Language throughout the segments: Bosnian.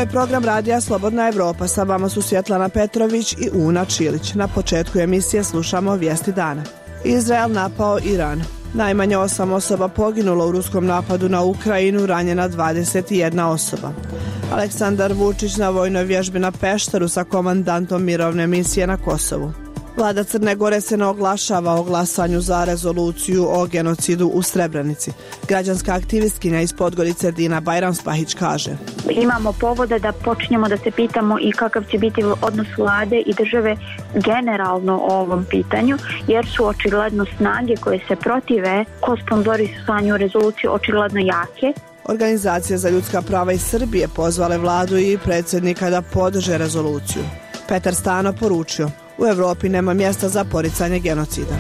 je program radija Slobodna Evropa. Sa vama su Svjetlana Petrović i Una Čilić. Na početku emisije slušamo vijesti dana. Izrael napao Iran. Najmanje 8 osoba poginulo u ruskom napadu na Ukrajinu, ranjena 21 osoba. Aleksandar Vučić na vojnoj vježbi na Pešteru sa komandantom mirovne misije na Kosovu. Vlada Crne Gore se ne oglašava o glasanju za rezoluciju o genocidu u Srebrenici. Građanska aktivistkinja iz Podgorice Dina Bajramspahić kaže: imamo povoda da počnemo da se pitamo i kakav će biti odnos vlade i države generalno o ovom pitanju, jer su očigledno snage koje se protive sponzorisanju rezolucije očigledno jake. Organizacije za ljudska prava iz Srbije pozvale vladu i predsjednika da podrže rezoluciju. Petar Stano poručio: u Evropi nema mjesta za poricanje genocida.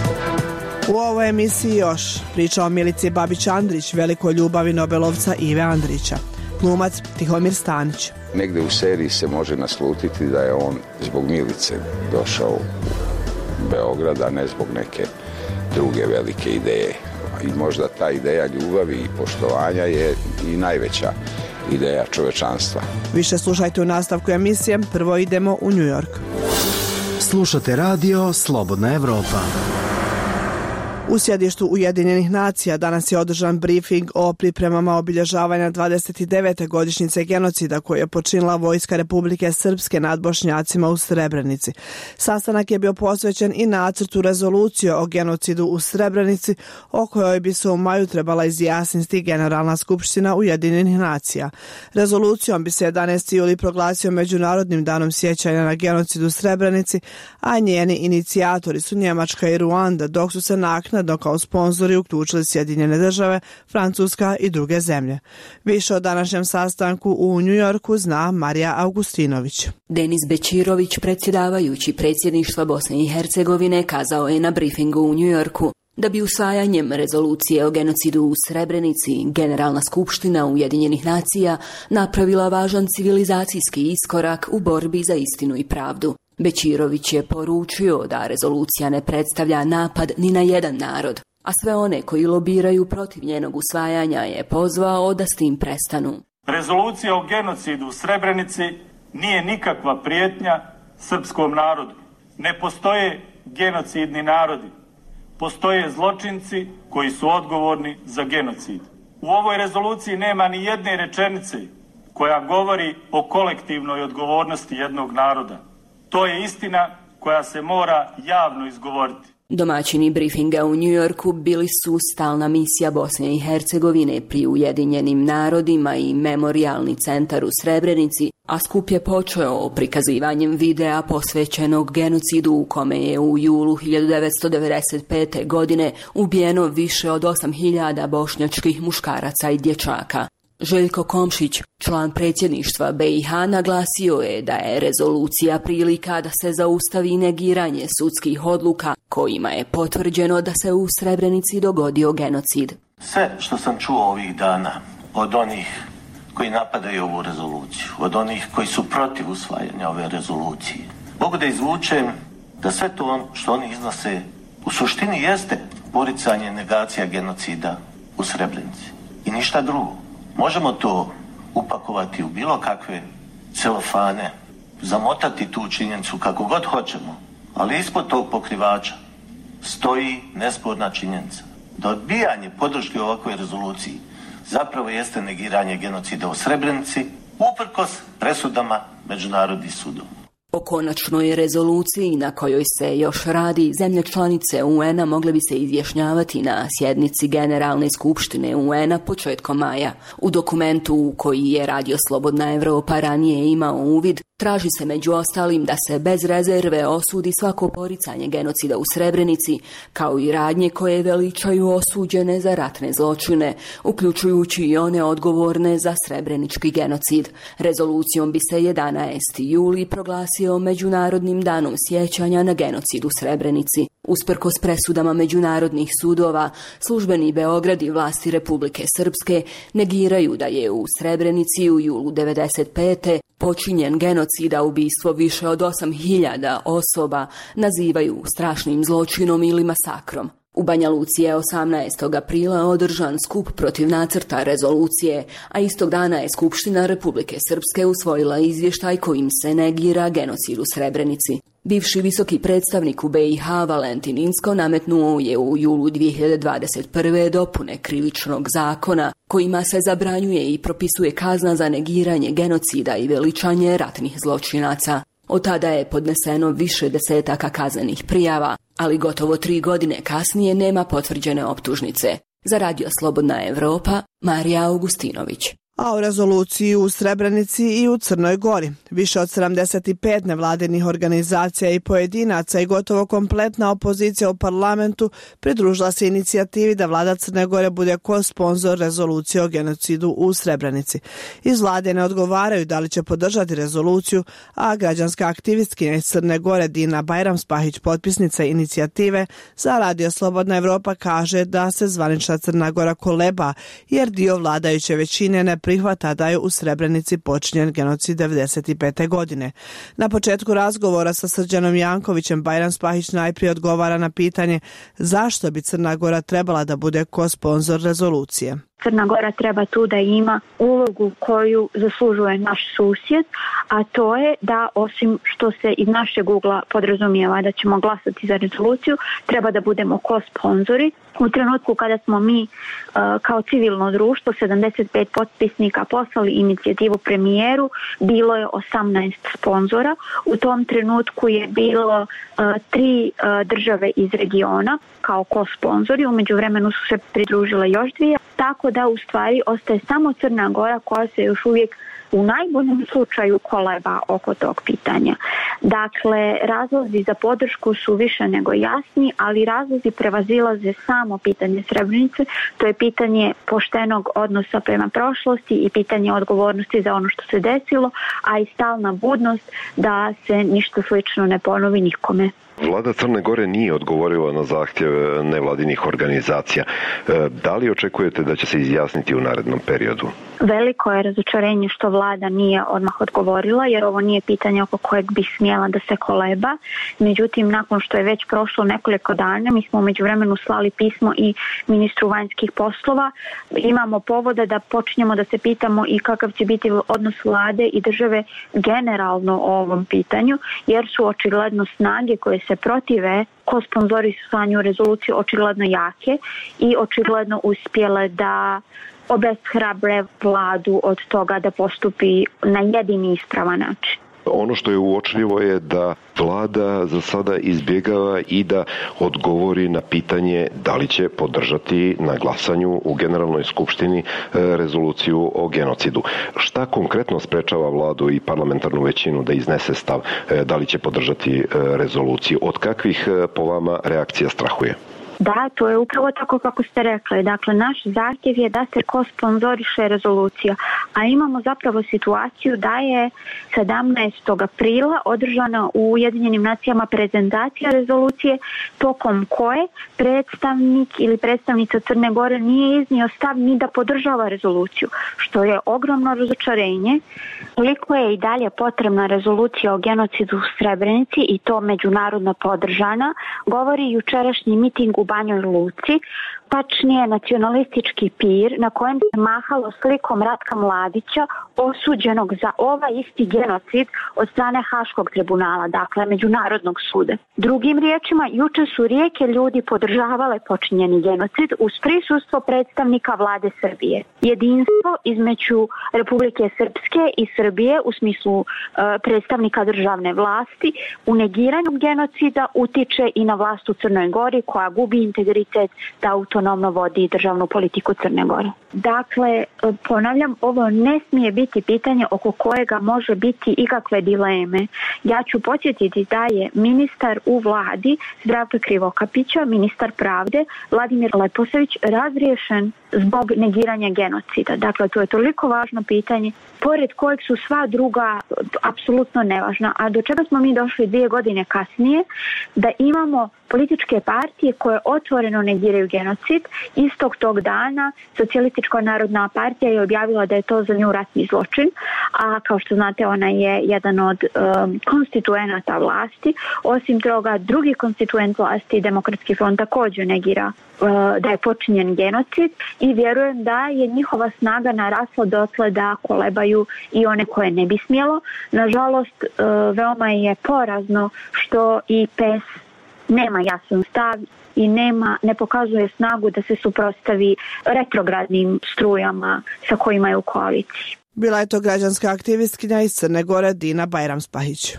U ovoj emisiji još priča o Milici Babić-Andrić, velikoj ljubavi Nobelovca Ive Andrića. Glumac Tihomir Stanić. Negde u seriji se može naslutiti da je on zbog Milice došao u Beograd, a ne zbog neke druge velike ideje. I možda ta ideja ljubavi i poštovanja je i najveća ideja čovečanstva. Više slušajte u nastavku emisije. Prvo idemo u New York. Slušate radio Slobodna Evropa. U sjedištu Ujedinjenih nacija danas je održan brifing o pripremama obilježavanja 29. godišnjice genocida koju je počinila vojska Republike Srpske nad Bošnjacima u Srebrenici. Sastanak je bio posvećen i nacrtu rezolucije o genocidu u Srebrenici, o kojoj bi se u maju trebala izjasniti Generalna skupština Ujedinjenih nacija. Rezolucijom bi se 11. juli proglasio Međunarodnim danom sjećanja na genocid u Srebrenici, a njeni inicijatori su Njemačka i Ruanda, dok su se naknadno kao sponzori uključili Sjedinjene države, Francuska i druge zemlje. Više o današnjem sastanku u New Yorku zna Marija Augustinović. Denis Bećirović, predsjedavajući predsjedništva Bosne i Hercegovine, kazao je na brifingu u New Yorku da bi usvajanjem rezolucije o genocidu u Srebrenici Generalna skupština Ujedinjenih nacija napravila važan civilizacijski iskorak u borbi za istinu i pravdu. Bećirović je poručio da rezolucija ne predstavlja napad ni na jedan narod, a sve one koji lobiraju protiv njenog usvajanja je pozvao da s tim prestanu. Rezolucija o genocidu u Srebrenici nije nikakva prijetnja srpskom narodu. Ne postoje genocidni narodi. Postoje zločinci koji su odgovorni za genocid. U ovoj rezoluciji nema ni jedne rečenice koja govori o kolektivnoj odgovornosti jednog naroda. To je istina koja se mora javno izgovoriti. Domaćini briefinga u New Yorku bili su stalna misija Bosne i Hercegovine pri Ujedinjenim narodima i memorijalni centar u Srebrenici, a skup je počeo prikazivanjem videa posvećenog genocidu u kome je u julu 1995. godine ubijeno više od 8.000 bošnjačkih muškaraca i dječaka. Željko Komšić, član predsjedništva BiH, naglasio je da je rezolucija prilika da se zaustavi negiranje sudskih odluka kojima je potvrđeno da se u Srebrenici dogodio genocid. Sve što sam čuo ovih dana od onih koji napadaju ovu rezoluciju, od onih koji su protiv usvajanja ove rezolucije, mogu da izvučem da sve to što oni iznose u suštini jeste poricanje negacija genocida u Srebrenici i ništa drugo. Možemo to upakovati u bilo kakve celofane, zamotati tu činjenicu kako god hoćemo, ali ispod tog pokrivača stoji nesporna činjenica da odbijanje podrške ovakvoj rezoluciji zapravo jeste negiranje genocida u Srebrenici uprkos presudama međunarodnih sudova. O konačnoj rezoluciji na kojoj se još radi, zemlje članice UN-a mogle bi se izjašnjavati na sjednici Generalne skupštine UN-a početkom maja. U dokumentu u koji je Radio Slobodna Evropa ranije imao uvid, traži se među ostalim da se bez rezerve osudi svako poricanje genocida u Srebrenici, kao i radnje koje veličaju osuđene za ratne zločine, uključujući i one odgovorne za srebrenički genocid. Rezolucijom bi se 11. juli proglasio Međunarodnim danom sjećanja na genocid u Srebrenici. Usprkos presudama međunarodnih sudova, službeni Beograd i vlasti Republike Srpske negiraju da je u Srebrenici u julu 1995. počinjen genocida, ubistvo više od 8.000 osoba, nazivaju strašnim zločinom ili masakrom. U Banja Luci je 18. aprila održan skup protiv nacrta rezolucije, a istog dana je Skupština Republike Srpske usvojila izvještaj kojim se negira genocid u Srebrenici. Bivši visoki predstavnik u BiH Valentin Inzko nametnuo je u julu 2021. dopune krivičnog zakona kojima se zabranjuje i propisuje kazna za negiranje genocida i veličanje ratnih zločinaca. Od tada je podneseno više desetaka kaznenih prijava, ali gotovo 3 godine kasnije nema potvrđene optužnice. Za Radio Slobodna Evropa, Marija Augustinović. A u rezoluciji u Srebrenici i u Crnoj Gori. Više od 75 nevladinih organizacija i pojedinaca i gotovo kompletna opozicija u parlamentu pridružila se inicijativi da vlada Crne Gore bude ko-sponzor rezolucije o genocidu u Srebrenici. Iz vlade ne odgovaraju da li će podržati rezoluciju, a građanska aktivistkinja iz Crne Gore Dina Bajramspahić, potpisnica inicijative za Radio Slobodna Evropa, kaže da se zvanična Crna Gora koleba jer dio vladajuće većine ne prihvata da je u Srebrenici počinjen genocid 1995. godine. Na početku razgovora sa Srđanom Jankovićem Bajramspahić najprije odgovara na pitanje zašto bi Crna Gora trebala da bude ko-sponzor rezolucije. Crna Gora treba tu da ima ulogu koju zaslužuje naš susjed, a to je da osim što se iz našeg ugla podrazumijeva da ćemo glasati za rezoluciju, treba da budemo ko-sponzori. U trenutku kada smo mi kao civilno društvo 75 potpisnika poslali inicijativu premijeru, bilo je 18 sponzora. U tom trenutku je bilo 3 države iz regiona kao ko-sponzori, u međuvremenu su se pridružile još 2, tako da u stvari ostaje samo Crna Gora koja se još uvijek u najboljem slučaju koleba oko tog pitanja. Dakle, razlozi za podršku su više nego jasni, ali razlozi prevazilaze samo pitanje Srebrenice, to je pitanje poštenog odnosa prema prošlosti i pitanje odgovornosti za ono što se desilo, a i stalna budnost da se ništa slično ne ponovi nikome. Vlada Crne Gore nije odgovorila na zahtjev nevladinih organizacija. Da li očekujete da će se izjasniti u narednom periodu? Veliko je razočarenje što vlada nije odmah odgovorila, jer ovo nije pitanje oko kojeg bi smjela da se koleba. Međutim, nakon što je već prošlo nekoliko dana, mi smo u međuvremenu slali pismo i ministru vanjskih poslova. Imamo povoda da počinjemo da se pitamo i kakav će biti odnos vlade i države generalno o ovom pitanju, jer su očigledno snage koje se protive ko-sponzorisanju rezolucije očigledno jake i očigledno uspjele da obeshrabre vladu od toga da postupi na jedini ispravan način. Ono što je uočljivo je da vlada za sada izbjegava i da odgovori na pitanje da li će podržati na glasanju u Generalnoj skupštini rezoluciju o genocidu. Šta konkretno sprečava vladu i parlamentarnu većinu da iznese stav da li će podržati rezoluciju? Od kakvih po vama reakcija strahuje? Da, to je upravo tako kako ste rekli. Dakle, naš zahtjev je da se ko-sponzoriše rezolucija, a imamo zapravo situaciju da je 17. aprila održana u Ujedinjenim nacijama prezentacija rezolucije tokom koje predstavnik ili predstavnica Crne Gore nije iznio stav ni da podržava rezoluciju, što je ogromno razočarenje. Koliko je i dalje potrebna rezolucija o genocidu u Srebrenici i to međunarodno podržana, govori jučerašnji miting u Banjoj Luci, tačnije nacionalistički pir na kojem se mahalo slikom Ratka Mladića osuđenog za ovaj isti genocid od strane Haškog tribunala, dakle Međunarodnog suda. Drugim riječima, juče su rijeke ljudi podržavale počinjeni genocid uz prisustvo predstavnika vlade Srbije. Jedinstvo između Republike Srpske i Srbije u smislu predstavnika državne vlasti u negiranju genocida utiče i na vlast u Crnoj Gori koja gubi integritet da autonomno vodi državnu politiku Crne Gore. Dakle, ponavljam, ovo ne smije biti pitanje oko kojega može biti ikakve dileme. Ja ću podsjetiti da je ministar u vladi Zdravka Krivokapića, ministar pravde Vladimir Leposavić razriješen zbog negiranja genocida. Dakle, to je toliko važno pitanje, pored kojeg su sva druga apsolutno nevažna. A do čega smo mi došli 2 godine kasnije, da imamo političke partije koje otvoreno negiraju genocid. Istog tog dana Socijalistička narodna partija je objavila da je to za nju ratni zločin, a kao što znate ona je jedan od konstituenata vlasti. Osim toga, drugi konstituent vlasti, Demokratski front, također negira da je počinjen genocid i vjerujem da je njihova snaga narasla dotle da kolebaju i one koje ne bi smjelo. Nažalost, veoma je porazno što i PES nema jasan stav i ne pokazuje snagu da se suprotstavi retrogradnim strujama sa kojima je u koaliciji. Bila je to građanska aktivistkinja iz Crne Gore Dina Bajram-Spahić.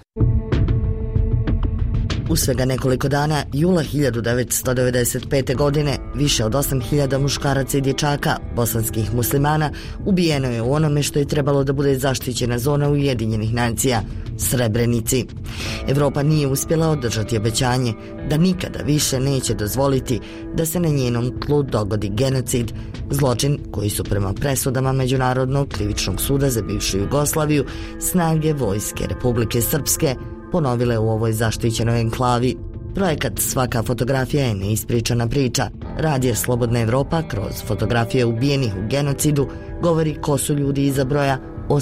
U svega nekoliko dana, jula 1995. godine, više od 8.000 muškaraca i dječaka, bosanskih muslimana, ubijeno je u onome što je trebalo da bude zaštićena zona Ujedinjenih nacija, Srebrenici. Evropa nije uspjela održati obećanje da nikada više neće dozvoliti da se na njenom tlu dogodi genocid, zločin koji su prema presudama Međunarodnog krivičnog suda za bivšu Jugoslaviju snage vojske Republike Srpske ponovile u ovoj zaštićenoj enklavi. Projekat Svaka fotografija je neispričana priča. Radio Slobodna Evropa kroz fotografije ubijenih u genocidu govori ko su ljudi iza broja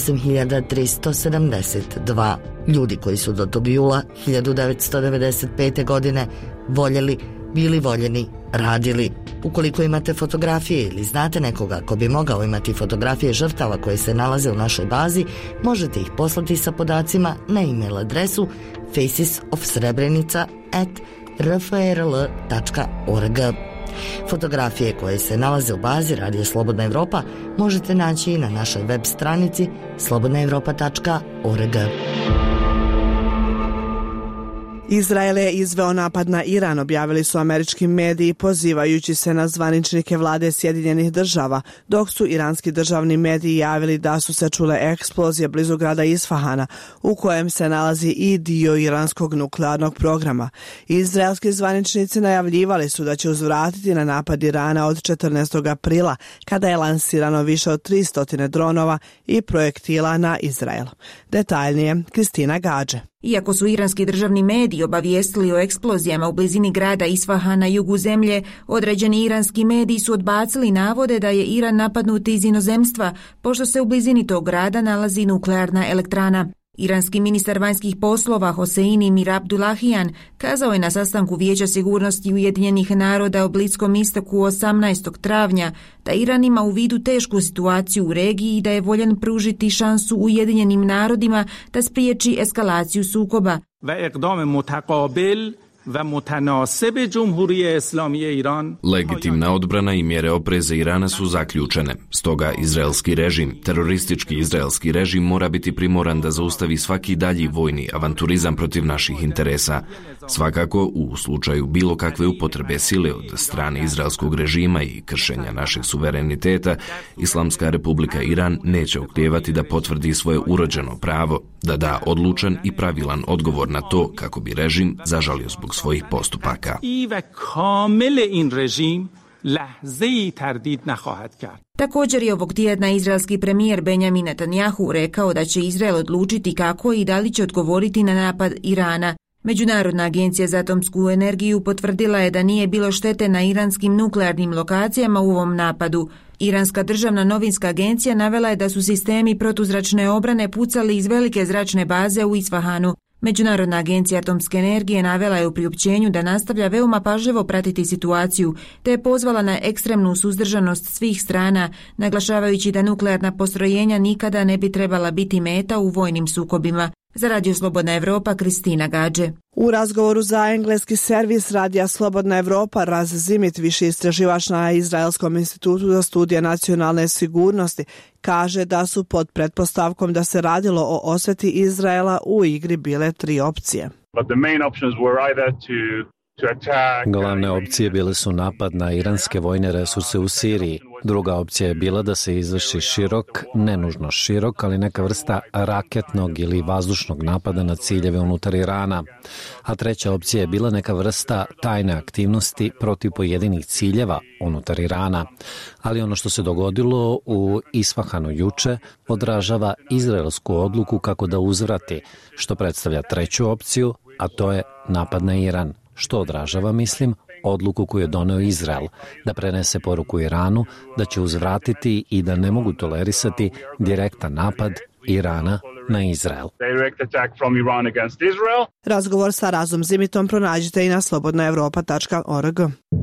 8372. Ljudi koji su do tog jula 1995. godine voljeli, bili voljeni, radili. Ukoliko imate fotografije ili znate nekoga ko bi mogao imati fotografije žrtava koje se nalaze u našoj bazi, možete ih poslati sa podacima na e-mail adresu facesofsrebrenica@rfrl.org. Fotografije koje se nalaze u bazi Radio Slobodna Evropa možete naći i na našoj web stranici slobodnaevropa.org. Izrael je izveo napad na Iran, objavili su američki mediji pozivajući se na zvaničnike vlade Sjedinjenih država, dok su iranski državni mediji javili da su se čule eksplozije blizu grada Isfahana, u kojem se nalazi i dio iranskog nuklearnog programa. Izraelski zvaničnici najavljivali su da će uzvratiti na napad Irana od 14. aprila, kada je lansirano više od 300 dronova i projektila na Izrael. Detaljnije, Kristina Gađe. Iako su iranski državni mediji obavijestili o eksplozijama u blizini grada Isfaha na jugu zemlje, određeni iranski mediji su odbacili navode da je Iran napadnut iz inozemstva, pošto se u blizini tog grada nalazi nuklearna elektrana. Iranski ministar vanjskih poslova Hosein Mir Abdullahian kazao je na sastanku Vijeća sigurnosti Ujedinjenih naroda u Bliskom istoku 18. travnja da Iran ima u vidu tešku situaciju u regiji i da je voljan pružiti šansu Ujedinjenim narodima da spriječi eskalaciju sukoba. Legitimna odbrana i mjere opreza Irana su zaključene. Stoga izraelski režim, teroristički izraelski režim mora biti primoran da zaustavi svaki dalji vojni avanturizam protiv naših interesa. Svakako, u slučaju bilo kakve upotrebe sile od strane izraelskog režima i kršenja našeg suvereniteta, Islamska republika Iran neće oklijevati da potvrdi svoje urođeno pravo, da da odlučan i pravilan odgovor na to kako bi režim zažalio zbog svojih postupaka. Također je ovog tjedna izraelski premijer Benjamin Netanjahu rekao da će Izrael odlučiti kako i da li će odgovoriti na napad Irana. Međunarodna agencija za atomsku energiju potvrdila je da nije bilo štete na iranskim nuklearnim lokacijama u ovom napadu. Iranska državna novinska agencija navela je da su sistemi protuzračne obrane pucali iz velike zračne baze u Isfahanu. Međunarodna agencija atomske energije navela je u priopćenju da nastavlja veoma pažljivo pratiti situaciju, te je pozvala na ekstremnu suzdržanost svih strana, naglašavajući da nuklearna postrojenja nikada ne bi trebala biti meta u vojnim sukobima. Za Radio Slobodna Evropa, Kristina Gađe. U razgovoru za engleski servis Radija Slobodna Evropa, Raz Zimit, viši istraživač na Izraelskom institutu za studije nacionalne sigurnosti, kaže da su pod pretpostavkom da se radilo o osveti Izraela u igri bile 3 opcije. But the main options were either to Glavne opcije bile su napad na iranske vojne resurse u Siriji. Druga opcija je bila da se izvrši širok, ne nužno širok, ali neka vrsta raketnog ili vazdušnog napada na ciljeve unutar Irana. A treća opcija je bila neka vrsta tajne aktivnosti protiv pojedinih ciljeva unutar Irana. Ali ono što se dogodilo u Isfahanu juče odražava izraelsku odluku kako da uzvrati, što predstavlja treću opciju, a to je napad na Iran. Što odražava, mislim, odluku koju je doneo Izrael, da prenese poruku Iranu da će uzvratiti i da ne mogu tolerisati direktan napad Irana na Izrael. Razgovor sa Razom Zimitom pronađite i na slobodnaevropa.org.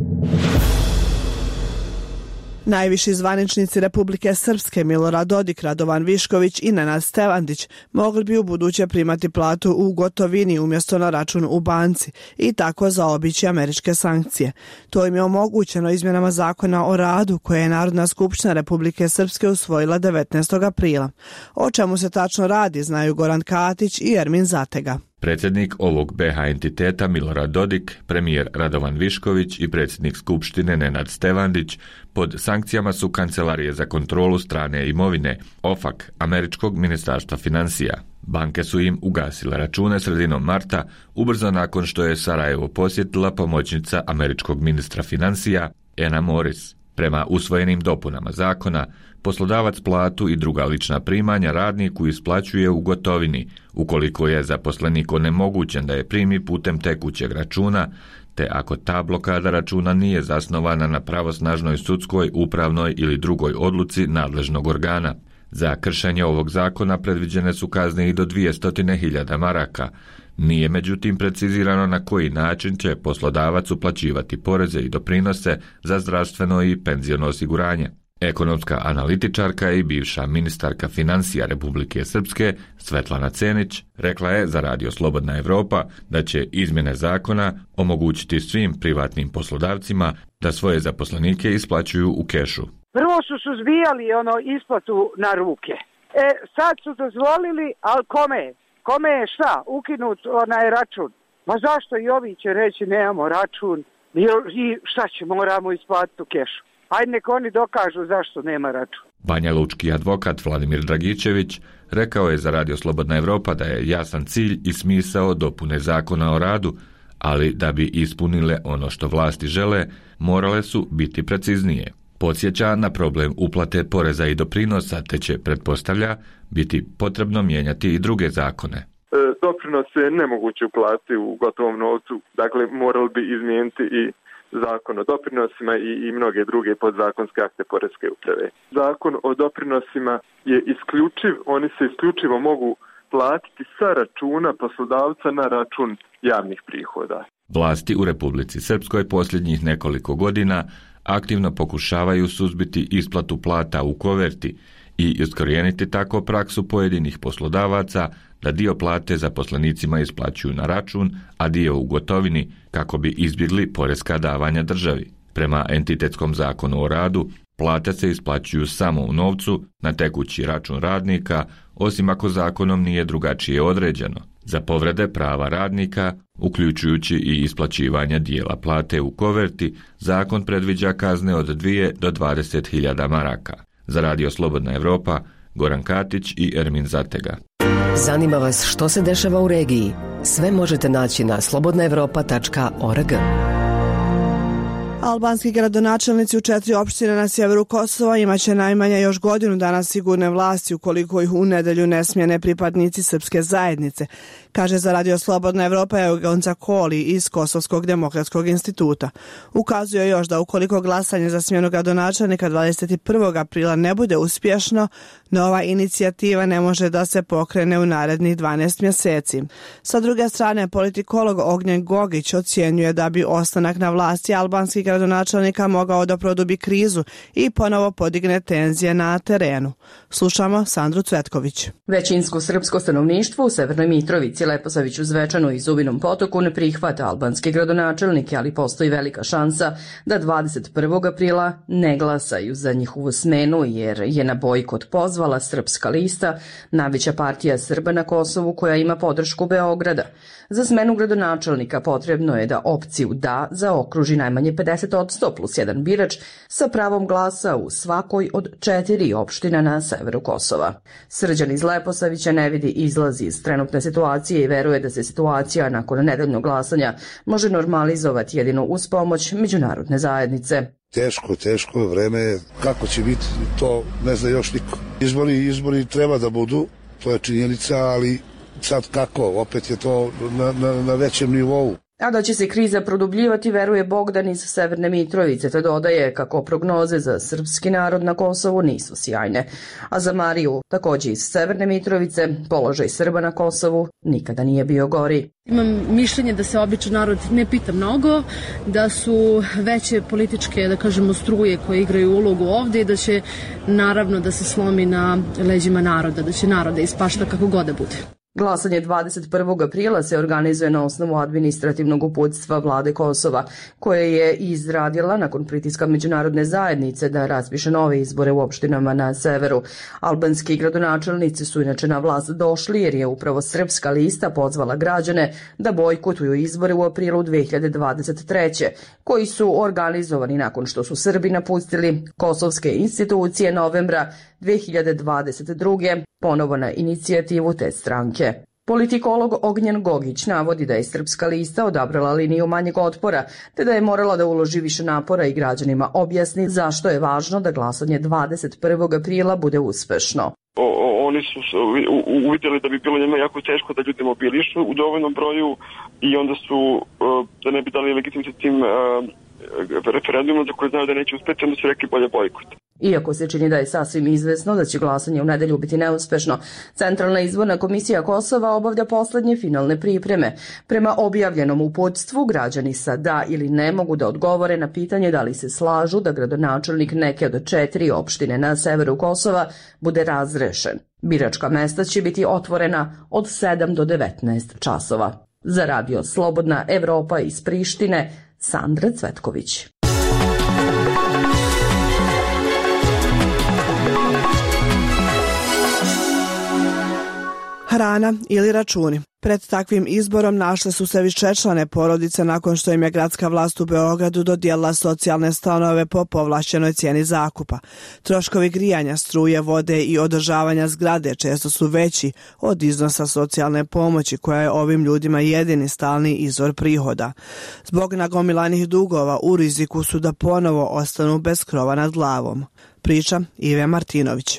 Najviši zvaničnici Republike Srpske Milorad Dodik, Radovan Višković i Nenad Stevandić mogli bi u buduće primati platu u gotovini umjesto na račun u banci i tako zaobići američke sankcije. To im je omogućeno izmjenama zakona o radu koje je Narodna skupština Republike Srpske usvojila 19. aprila. O čemu se tačno radi znaju Goran Katić i Ermin Zatega. Predsjednik ovog BH entiteta Milorad Dodik, premijer Radovan Višković i predsjednik Skupštine Nenad Stevandić pod sankcijama su Kancelarije za kontrolu strane imovine, OFAC, američkog ministarstva financija. Banke su im ugasile račune sredinom marta, ubrzo nakon što je Sarajevo posjetila pomoćnica američkog ministra financija Anna Morris. Prema usvojenim dopunama zakona, poslodavac platu i druga lična primanja radniku isplaćuje u gotovini, ukoliko je zaposlenik onemogućen da je primi putem tekućeg računa, te ako ta blokada računa nije zasnovana na pravosnažnoj sudskoj, upravnoj ili drugoj odluci nadležnog organa. Za kršenje ovog zakona predviđene su kazne i do 200.000 maraka. Nije međutim precizirano na koji način će poslodavac uplaćivati poreze i doprinose za zdravstveno i penziono osiguranje. Ekonomska analitičarka i bivša ministarka financija Republike Srpske Svetlana Cenić rekla je za Radio Slobodna Evropa da će izmjene zakona omogućiti svim privatnim poslodavcima da svoje zaposlenike isplaćuju u kešu. Prvo su suzbijali isplatu na ruke. Sad su dozvolili, ali kome je šta? Ukinut onaj račun. Ma zašto i ovi će reći nemamo račun i šta će, moramo isplatiti u kešu. Ajde nek oni dokažu zašto nema račun. Banja Lučki advokat Vladimir Dragičević rekao je za Radio Slobodna Evropa da je jasan cilj i smisao dopune zakona o radu, ali da bi ispunile ono što vlasti žele, morale su biti preciznije. Podsjeća na problem uplate poreza i doprinosa, te će, pretpostavlja, biti potrebno mijenjati i druge zakone. Doprinose je nemoguće uplatiti u gotovom novcu, dakle morali bi izmijeniti i zakon o doprinosima i mnoge druge podzakonske akte poreske uprave. Zakon o doprinosima je isključiv, oni se isključivo mogu platiti sa računa poslodavca na račun javnih prihoda. Vlasti u Republici Srpskoj posljednjih nekoliko godina aktivno pokušavaju suzbiti isplatu plata u koverti i iskorijeniti tako praksu pojedinih poslodavaca da dio plate zaposlenicima isplaćuju na račun, a dio u gotovini kako bi izbjegli poreska davanja državi. Prema entitetskom zakonu o radu, plate se isplaćuju samo u novcu na tekući račun radnika, osim ako zakonom nije drugačije određeno. Za povrede prava radnika, uključujući i isplaćivanje dijela plate u koverti, zakon predviđa kazne od 2 do 20.000 maraka. Za Radio Slobodna Evropa, Goran Katić i Ermin Zatega. Zanima vas što se dešava u regiji? Sve možete naći na slobodnaevropa.org. Albanski gradonačelnici u 4 opštine na sjeveru Kosova imaće najmanje još godinu dana sigurne vlasti ukoliko ih u nedelju ne smjene pripadnici srpske zajednice, kaže za Radio Slobodna Evropa Eugenca Koli iz Kosovskog demokratskog instituta. Ukazuje još da ukoliko glasanje za smjenu gradonačelnika 21. aprila ne bude uspješno, nova inicijativa ne može da se pokrene u narednih 12 mjeseci. Sa druge strane, politikolog Ognjen Gogić ocjenjuje da bi ostanak na vlasti albanskih gradonačelnika mogao da produbi krizu i ponovo podigne tenzije na terenu. Slušamo Sandru Cvetković. Većinsko srpsko stanovništvo u Severnoj Mitrovici, Leposaviću, Zvečanu i Zubinom Potoku ne prihvata albanske gradonačelnike, ali postoji velika šansa da 21. aprila ne glasaju za njihovu smenu, jer je na bojkot pozvala Srpska lista, najveća partija Srba na Kosovu koja ima podršku Beograda. Za smenu gradonačelnika potrebno je da opciju da zaokruži najmanje 50% plus jedan birač sa pravom glasa u svakoj od 4 opština na severu Kosova. Srđan iz Leposavića ne vidi izlaz iz trenutne situacije i veruje da se situacija nakon nedeljnog glasanja može normalizovati jedino uz pomoć međunarodne zajednice. Teško vreme, kako će biti, to ne zna još niko. Izbori treba da budu, to je činjenica, ali sad kako, opet je to na većem nivou. A da će se kriza produbljivati, veruje Bogdan iz Severne Mitrovice, te dodaje kako prognoze za srpski narod na Kosovu nisu sjajne. A za Mariju, takođe iz Severne Mitrovice, položaj Srba na Kosovu nikada nije bio gori. Imam mišljenje da se običan narod ne pita mnogo, da su veće političke, da kažemo, struje koje igraju ulogu ovde i da će naravno da se slomi na leđima naroda, da će naroda ispašta kako god da bude. Glasanje 21. aprila se organizuje na osnovu administrativnog uputstva vlade Kosova, koje je izradila nakon pritiska međunarodne zajednice da raspiše nove izbore u opštinama na severu. Albanski gradonačelnici su inače na vlast došli jer je upravo Srpska lista pozvala građane da bojkotuju izbore u aprilu 2023. koji su organizovani nakon što su Srbi napustili kosovske institucije novembra 2022. ponovo na inicijativu te stranke. Politikolog Ognjen Gogić navodi da je Srpska lista odabrala liniju manjeg otpora, te da je morala da uloži više napora i građanima objasni zašto je važno da glasanje 21. aprila bude uspešno. Oni su uvidjeli da bi bilo njima jako teško da ljudi mobilišu u dovoljnom broju i onda su, da ne bi dali legitimitet tim referendumom za koje znaju da neće uspeti, onda su rekli bolje bojkot. Iako se čini da je sasvim izvesno da će glasanje u nedelju biti neuspešno, Centralna izborna komisija Kosova obavlja poslednje finalne pripreme. Prema objavljenom uputstvu, građani sa da ili ne mogu da odgovore na pitanje da li se slažu da gradonačelnik neke od 4 opštine na severu Kosova bude razrešen. Biračka mesta će biti otvorena od 7 do 19 časova. Za radio Slobodna Evropa iz Prištine, Sandra Cvetković. Hrana ili računi. Pred takvim izborom našle su se višečlane porodice nakon što im je gradska vlast u Beogradu dodijelila socijalne stanove po povlašćenoj cijeni zakupa. Troškovi grijanja, struje, vode i održavanja zgrade često su veći od iznosa socijalne pomoći koja je ovim ljudima jedini stalni izvor prihoda. Zbog nagomilanih dugova u riziku su da ponovo ostanu bez krova nad glavom. Priča Ive Martinović.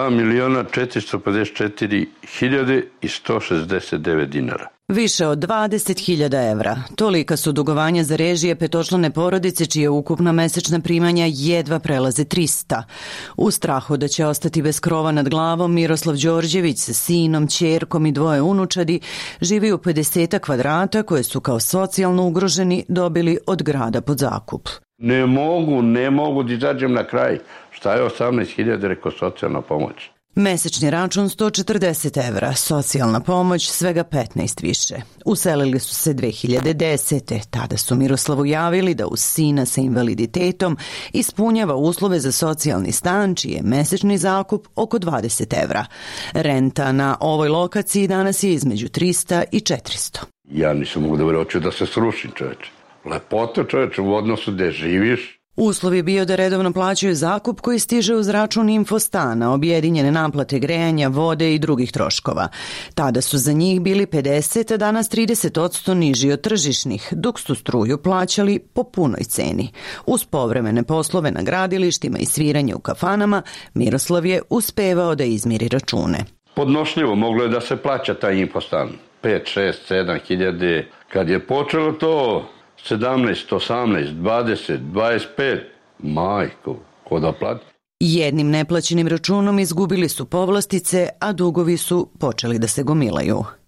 2.044.169 dinara. Više od 20.000 evra. Tolika su dugovanja za režije petočlane porodice čije ukupna mesečna primanja jedva prelaze 300. U strahu da će ostati bez krova nad glavom, Miroslav Đorđević sa sinom, ćerkom i 2 unučadi živi u 50 kvadrata koje su kao socijalno ugroženi dobili od grada pod zakup. Ne mogu da izađem na kraj. Šta je 18.000 reko socijalna pomoć? Mesečni račun 140 evra, socijalna pomoć svega 15 više. Uselili su se 2010. Tada su Miroslavu javili da uz sina sa invaliditetom ispunjava uslove za socijalni stan, čiji je mesečni zakup oko 20 evra. Renta na ovoj lokaciji danas je između 300 i 400. Ja nisam mogu da verujem da se srušim, čoveče. Lepota, čoveče, u odnosu gde živiš. Uslov je bio da redovno plaćaju zakup koji stiže uz račun infostana, objedinjene naplate grejanja, vode i drugih troškova. Tada su za njih bili 50, a danas 30% niži od tržišnih, dok su struju plaćali po punoj ceni. Uz povremene poslove na gradilištima i sviranje u kafanama, Miroslav je uspevao da izmiri račune. Podnošljivo moglo je da se plaća taj infostan. 5, 6, 7 hiljade. Kad je počelo to 17, 18, 20, 25, majko, ko da plati? Jednim neplaćenim računom izgubili su povlastice, a dugovi su počeli da se gomilaju.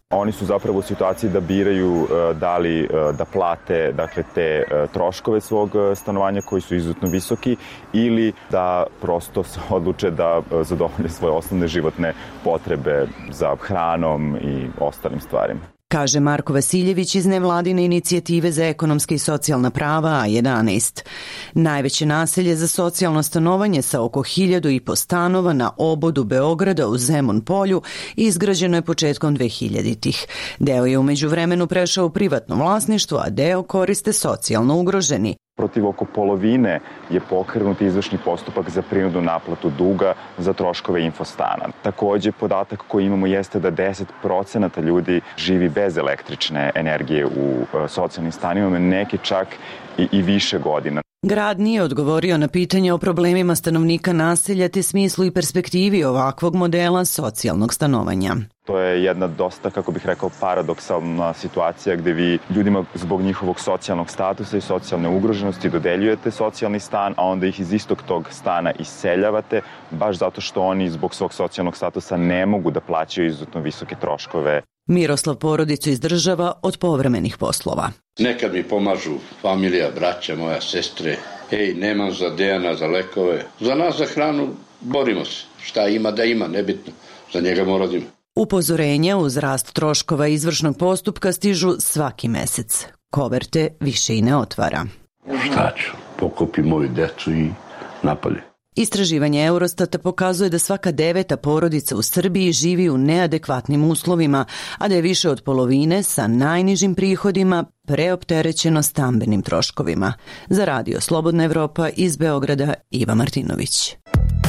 Oni su zapravo u situaciji da biraju da li da plate dakle, te troškove svog stanovanja koji su izuzetno visoki ili da prosto se odluče da zadovolje svoje osnovne životne potrebe za hranom i ostalim stvarima. Kaže Marko Vasiljević iz nevladine inicijative za ekonomske i socijalna prava A11. Najveće naselje za socijalno stanovanje sa oko 1.500 stanova na obodu Beograda u Zemun polju izgrađeno je početkom 2000-ih. Deo je u međuvremenu prešao u privatno vlasništvo, a deo koriste socijalno ugroženi. Protiv oko polovine je pokrenut izvršni postupak za prinudnu naplatu duga za troškove infostana. Takođe, podatak koji imamo jeste da 10% ljudi živi bez električne energije u socijalnim stanovima, neki čak i više godina. Grad nije odgovorio na pitanje o problemima stanovnika naselja te smislu i perspektivi ovakvog modela socijalnog stanovanja. To je jedna dosta, kako bih rekao, paradoksalna situacija gde vi ljudima zbog njihovog socijalnog statusa i socijalne ugroženosti dodeljujete socijalni stan, a onda ih iz istog tog stana iseljavate, baš zato što oni zbog svog socijalnog statusa ne mogu da plaćaju izuzetno visoke troškove. Miroslav porodicu izdržava od povremenih poslova. Nekad mi pomažu familija, braća, moja sestre. Ej, nemam za Dejana, za lekove. Za nas, za hranu, borimo se. Šta ima da ima, nebitno. Za njega moradimo. Upozorenja uz rast troškova izvršnog postupka stižu svaki mesec. Koverte više i ne otvara. Šta ću? Pokupi moju decu i napolje. Istraživanje Eurostata pokazuje da svaka 9. porodica u Srbiji živi u neadekvatnim uslovima, a da je više od polovine sa najnižim prihodima preopterećeno stambenim troškovima. Za Radio Slobodna Evropa iz Beograda, Iva Martinović.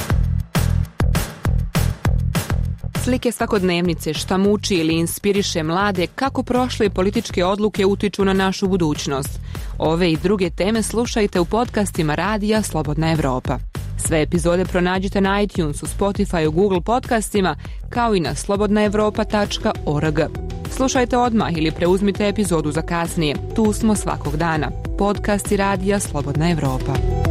Slike svakodnevnice, šta muči ili inspiriše mlade, kako prošle političke odluke utiču na našu budućnost. Ove i druge teme slušajte u podcastima Radija Slobodna Evropa. Sve epizode pronađite na iTunesu, Spotify, Google podcastima, kao i na slobodnaevropa.org. Slušajte odmah ili preuzmite epizodu za kasnije. Tu smo svakog dana. Podcasti Radija Slobodna Evropa.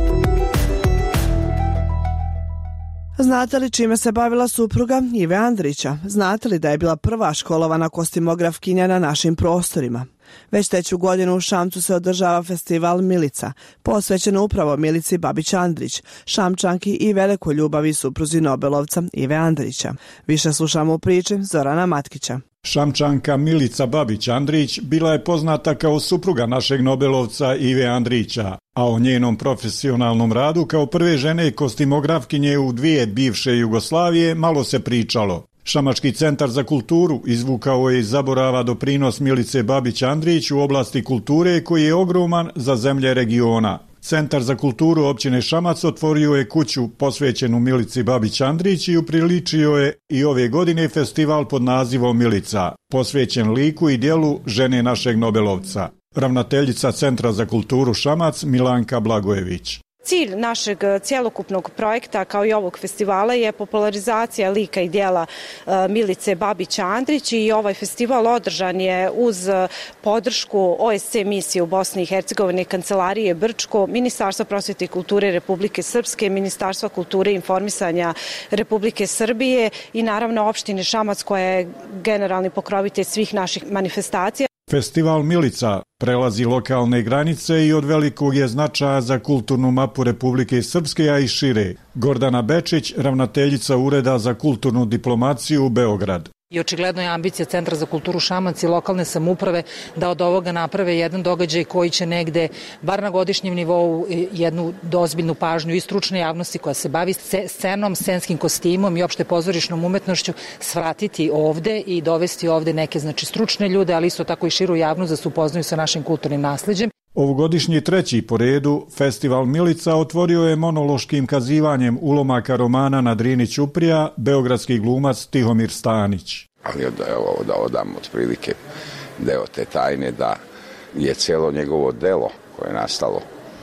Znate li čime se bavila supruga Ive Andrića? Znate li da je bila prva školovana kostimografkinja na našim prostorima? Već treću godinu u Šamcu se održava festival Milica, posvećen upravo Milici Babić-Andrić, Šamčanki i velikoj ljubavi supruzi Nobelovca Ive Andrića. Više slušamo u priči Zorana Matkića. Šamčanka Milica Babić-Andrić bila je poznata kao supruga našeg Nobelovca Ive Andrića, a o njenom profesionalnom radu kao prve žene kostimografkinje u dvije bivše Jugoslavije malo se pričalo. Šamački centar za kulturu izvukao je iz zaborava doprinos Milice Babić-Andrić u oblasti kulture koji je ogroman za zemlje regiona. Centar za kulturu općine Šamac otvorio je kuću posvećenu Milici Babić-Andrić i upriličio je i ove godine festival pod nazivom Milica, posvećen liku i dijelu žene našeg Nobelovca. Ravnateljica Centra za kulturu Šamac Milanka Blagojević. Cilj našeg cjelokupnog projekta kao i ovog festivala je popularizacija lika i dijela Milice Babić-Andrić i ovaj festival održan je uz podršku OSC misije u Bosni i Hercegovini, Kancelarije Brčko, Ministarstva prosvjete i kulture Republike Srpske, Ministarstva kulture i informisanja Republike Srbije i naravno opštine Šamac koja je generalni pokrovitelj svih naših manifestacija. Festival Milica prelazi lokalne granice i od velikog je značaja za kulturnu mapu Republike Srpske, a i šire. Gordana Bečić, ravnateljica Ureda za kulturnu diplomaciju u Beograd. I očigledno je ambicija Centra za kulturu Šamac i lokalne samouprave da od ovoga naprave jedan događaj koji će negde, bar na godišnjem nivou, jednu dozbiljnu pažnju i stručne javnosti koja se bavi scenom, scenskim kostimom i opšte pozorišnom umetnošću svratiti ovde i dovesti ovde neke stručne ljude, ali isto tako i širu javnost da se upoznaju sa našim kulturnim nasleđem. Ovogodišnji treći po redu festival Milica otvorio je monološkim kazivanjem ulomaka romana na Drini Ćuprija beogradski glumac Tihomir Stanić. Ali da odam otprilike deo te tajne da je cijelo njegovo delo koje je nastalo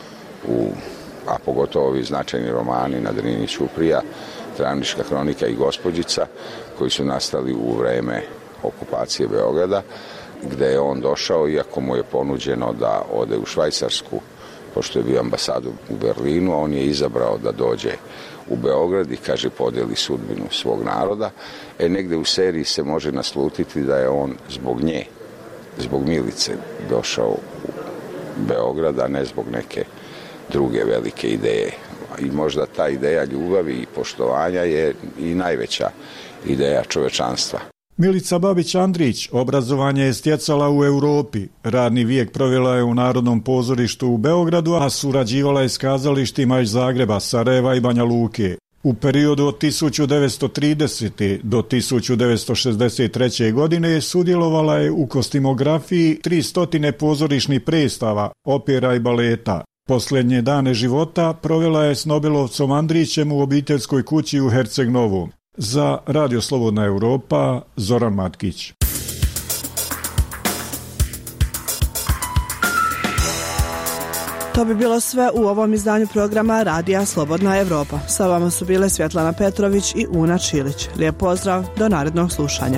a pogotovo ovi značajni romani na Drini Ćuprija, Travnička hronika i Gospođica koji su nastali u vreme okupacije Beograda, gde je on došao, iako mu je ponuđeno da ode u Švajcarsku pošto je bio ambasadu u Berlinu, on je izabrao da dođe u Beograd i kaže podijeli sudbinu svog naroda. Negde u seriji se može naslutiti da je on zbog nje, zbog Milice došao u Beograd, a ne zbog neke druge velike ideje. I možda ta ideja ljubavi i poštovanja je i najveća ideja čovečanstva. Milica Babić-Andrić obrazovanje je stjecala u Europi. Radni vijek provela je u Narodnom pozorištu u Beogradu, a surađivala je s kazalištima iz Zagreba, Sarajeva i Banja Luke. U periodu od 1930. do 1963. godine sudjelovala je u kostimografiji 300 pozorišnih predstava, opera i baleta. Posljednje dane života provela je s Nobelovcom Andrićem u obiteljskoj kući u Herceg-Novom. Za Radio Slobodna Europa, Zoran Matkić. To bi bilo sve u ovom izdanju programa Radija Slobodna Europa. Sa vama su bile Svjetlana Petrović i Una Čilić. Lijep pozdrav, do narednog slušanja.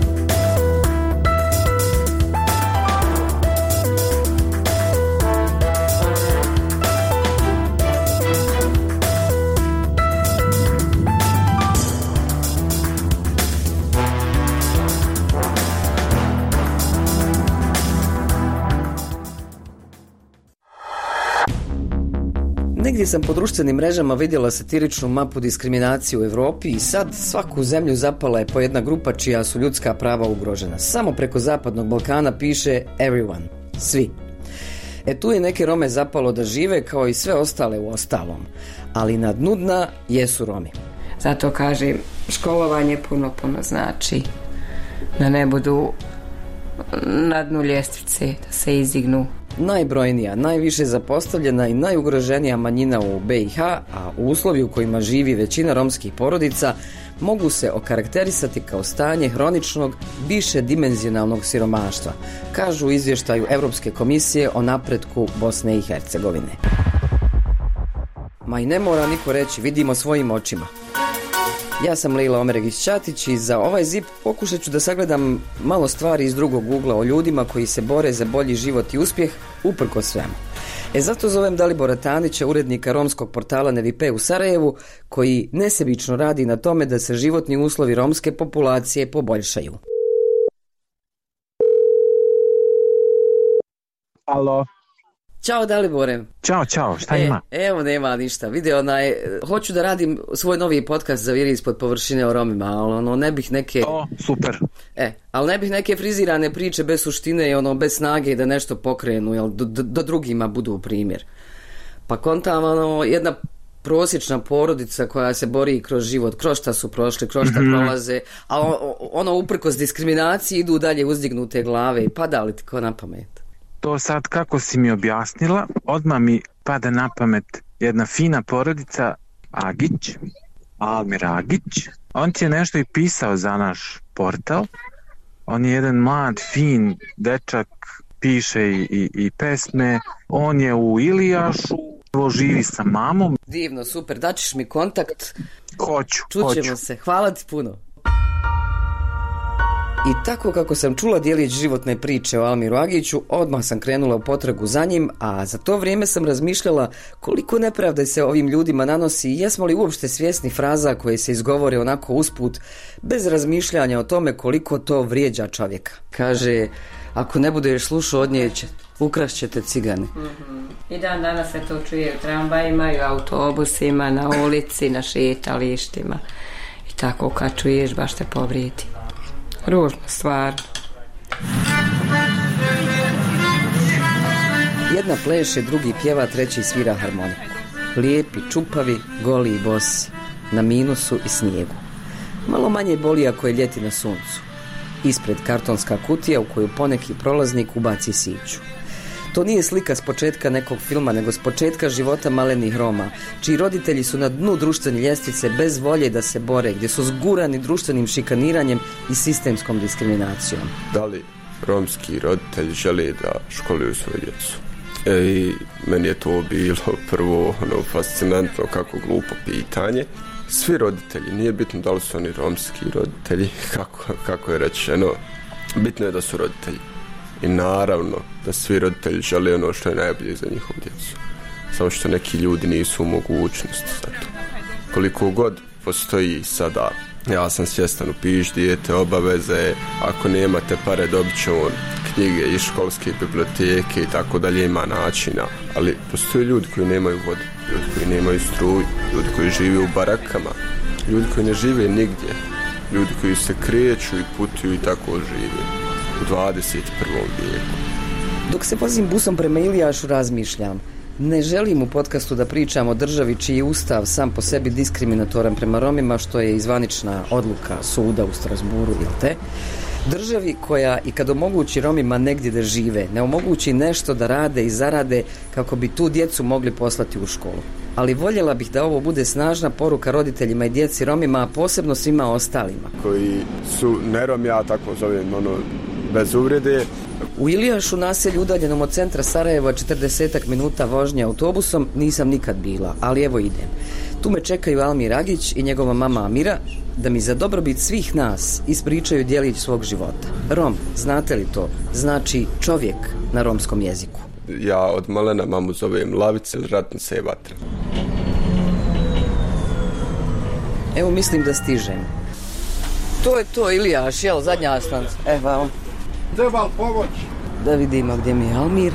Negdje sam po društvenim mrežama vidjela satiričnu mapu diskriminacije u Europi i sad svaku zemlju zapala je po jedna grupa čija su ljudska prava ugrožena. Samo preko Zapadnog Balkana piše everyone, svi. Tu je neke Rome zapalo da žive kao i sve ostale u ostalom, ali na dnu dna jesu Romi. Zato kažem, školovanje puno znači da ne budu na dnu ljestvice, da se izdignu. Najbrojnija, najviše zapostavljena i najugroženija manjina u BiH, a u uslovi u kojima živi većina romskih porodica, mogu se okarakterisati kao stanje hroničnog, višedimenzionalnog siromaštva, kažu u izvještaju Europske komisije o napretku Bosne i Hercegovine. Ma i ne mora niko reći, vidimo svojim očima. Ja sam Lejla Omeregić-Ćatić i za ovaj ZIP pokušat ću da sagledam malo stvari iz drugog ugla o ljudima koji se bore za bolji život i uspjeh uprkos svemu. Zato zovem Dalibora Tanića, urednika romskog portala Nevipe u Sarajevu, koji nesebično radi na tome da se životni uslovi romske populacije poboljšaju. Alo. Ćao Dalibore. Ćao, šta ima? Evo nema ništa, hoću da radim svoj novi podcast za Viri ispod površine o Romima, ali ne bih neke... Super. Ali ne bih neke frizirane priče bez suštine i bez snage da nešto pokrenu, jel, da drugima budu u primjer. Pa kontam, jedna prosječna porodica koja se bori kroz život, kroz šta su prošli, kroz šta prolaze, a uprkos diskriminaciji idu dalje uzdignute glave i pada li ti ko na pamet? To sad kako si mi objasnila, odmah mi pada na pamet jedna fina porodica Agić, Almir Agić. On ti je nešto i pisao za naš portal. On je jedan mlad, fin dečak, piše i pesme. On je u Ilijašu, živi sa mamom. Divno, super, daćeš mi kontakt. Hoću. Čućemo se, hvala ti puno. I tako kako sam čula dijelić životne priče o Almiru Agiću, odmah sam krenula u potragu za njim, a za to vrijeme sam razmišljala koliko nepravde se ovim ljudima nanosi i jesmo li uopšte svjesni fraza koje se izgovore onako usput, bez razmišljanja o tome koliko to vrijeđa čovjeka. Kaže, ako ne budeš slušao od nje, ukrašćete cigane. I dan danas se to čuje u tramvajima, i u autobusima, na ulici, na šetalištima. I tako kad čuješ, baš te povrijedi. Ružna stvar. Jedna pleše, drugi pjeva, treći svira harmoniku. Lijepi, čupavi, goli i bosi, na minusu i snijegu. Malo manje boli ako je ljeti na suncu. Ispred kartonska kutija u koju poneki prolaznik ubaci siću. To nije slika s početka nekog filma, nego s početka života malenih Roma, čiji roditelji su na dnu društvene ljestvice bez volje da se bore, gdje su zgurani društvenim šikaniranjem i sistemskom diskriminacijom. Da li romski roditelji žele da školuju svoju djecu? I meni je to bilo prvo fascinantno, kako glupo pitanje. Svi roditelji, nije bitno da li su oni romski roditelji, kako je rečeno, bitno je da su roditelji. I naravno da svi roditelji žele ono što je najbolje za njihovu djecu. samo što neki ljudi nisu u mogućnosti za to. Koliko god postoji sada, ja sam svjestan, upiš dijete, obaveze, ako nemate pare dobit će on knjige iz školske biblioteke i tako dalje, ima načina, ali postoje ljudi koji nemaju vodu, ljudi koji nemaju struju, ljudi koji žive u barakama, ljudi koji ne žive nigdje, ljudi koji se kreću i putuju i tako žive u 21. vijeku. Dok se vozim busom prema Ilijašu razmišljam. Ne želim u podcastu da pričam o državi čiji je ustav sam po sebi diskriminatoran prema Romima, što je izvanična odluka suda u Strasburu, ili te? Državi koja i kad omogući Romima negdje da žive, ne omogući nešto da rade i zarade kako bi tu djecu mogli poslati u školu. Ali voljela bih da ovo bude snažna poruka roditeljima i djeci Romima, a posebno svima ostalima. Koji su nerom, ja tako zovem, bez uvrede. U Ilijašu, naselju udaljenom od centra Sarajeva 40 minuta vožnje autobusom, nisam nikad bila, ali evo idem. Tu me čekaju Almir Agić i njegova mama Amira da mi za dobrobit svih nas ispričaju djelić svog života. Rom, znate li to? Znači čovjek na romskom jeziku. Ja od malena mamu zovem Lavice ili Ratnice je vatra. Evo mislim da stižem. To je to, Ilijaš, jel, zadnja stanca. Evo. Treba pomoć. Da vidimo gdje mi je Almir.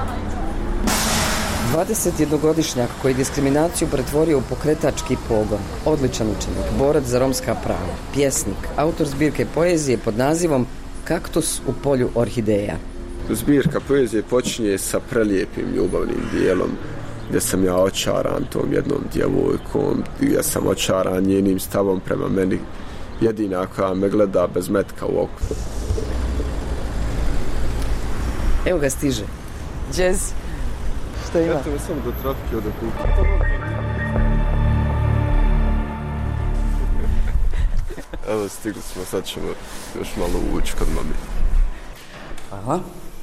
21-godišnjak koji diskriminaciju pretvorio u pokretački pogon. Odličan učenik, borac za romska prava, pjesnik, autor zbirke poezije pod nazivom Kaktus u polju orhideja. Zbirka poezije počinje sa prelijepim ljubavnim dijelom gdje sam ja očaran tom jednom djevojkom, gdje sam očaran njenim stavom prema meni, jedina koja me gleda bez metka u oku. Evo ga stiže. Jazz. Što ima? Eto me samo do trafike od okupa. Evo stigli smo, sad ćemo još malo ući kod mami. Aha.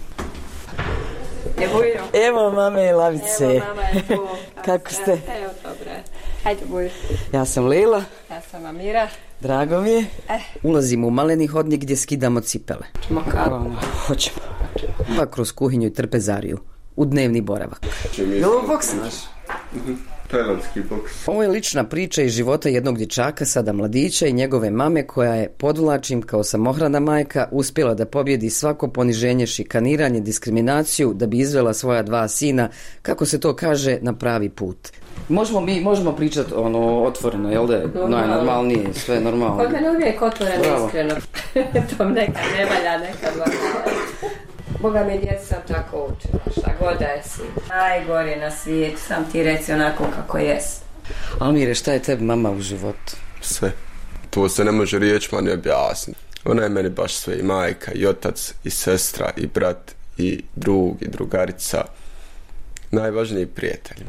Evo mame i Lavice. Evo mama je tu. Kako ste? Evo dobro. Hajde buj. Ja sam Lila. Ja sam Amira. Drago mi je. Ulazimo u maleni hodnik gdje skidamo cipele. Čemo kako? Hoćemo. Pa kroz kuhinju i trpezariju. U dnevni boravak. Je ovo boks naš? Tajlandski boks. Ovo je lična priča iz života jednog dječaka, sada mladića, i njegove mame koja je, podvlačim, kao samohrana majka, uspjela da pobjedi svako poniženje, šikaniranje, diskriminaciju, da bi izvela svoja 2 sina, kako se to kaže, na pravi put. Možemo pričati otvoreno, jel da? Najnormalnije, sve normalno. Kod mene uvijek otvoreno, iskreno. To nekad ne valja, nekad valja. Boga mi, djeca sam tako učila, šta god da jesi. Najgore na svijetu, sam ti reci onako kako jesi. Almire, šta je tebi mama u životu? Sve. To se ne može riječima ni objasniti. Ona je meni baš sve, i majka, i otac, i sestra, i brat, i drug, i drugarica. Najvažniji prijatelj.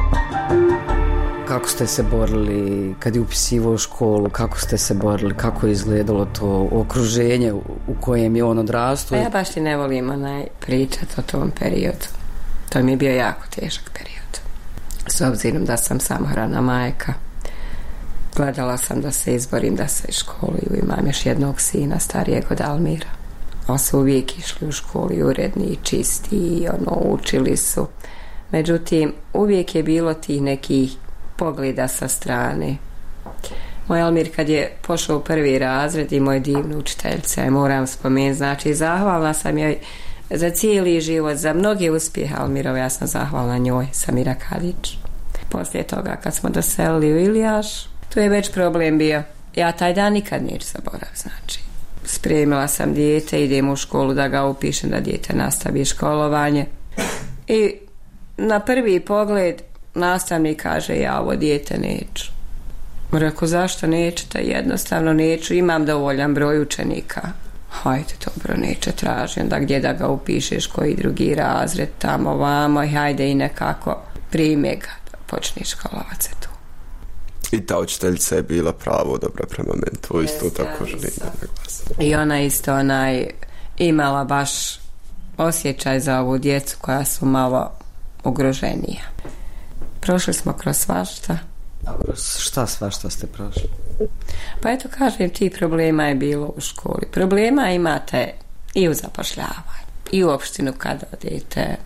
Kako ste se borili kad je upisivao u školu, kako ste se borili, kako je izgledalo to okruženje u kojem je on odrastao? Pa ja baš ti ne volim pričati o tom periodu. To mi je bio jako težak period. S obzirom da sam samohrana majka, gledala sam da se izborim da se školuju. Imam još jednog sina starijeg od Almira. On su uvijek išli u školu i uredni i čisti i učili su. Međutim, uvijek je bilo tih nekih pogleda sa strane. Moj Almir kad je pošao u 1. razred i moje divnu učiteljice, ja moram spomenuti, znači zahvalna sam joj za cijeli život, za mnoge uspjehe Almirove, ja sam zahvalna njoj, Samira Kadić. Poslije toga kad smo doselili u Ilijaš, tu je već problem bio. Ja taj dan nikad neću zaboraviti, znači. Spremila sam dijete, idem u školu da ga upišem, da dijete nastavi školovanje. I na prvi pogled nastavnik kaže, ja ovo dijete neću. Rekao, zašto nećete? Jednostavno neću, imam dovoljan broj učenika. Hajde, dobro, neće, traži. Onda gdje da ga upišeš, koji drugi razred, tamo, vamo, i hajde i nekako prime ga, da počneš školovati se tu. I ta učiteljica je bila pravo dobra prema meni, to isto tako želim da naglasim. I ona isto imala baš osjećaj za ovu djecu koja su malo ugroženija. Prošli smo kroz svašta. Šta svašta ste prošli? Pa eto, kažem ti, problema je bilo u školi. Problema imate i u zapošljavanju, i u opštinu kada odete,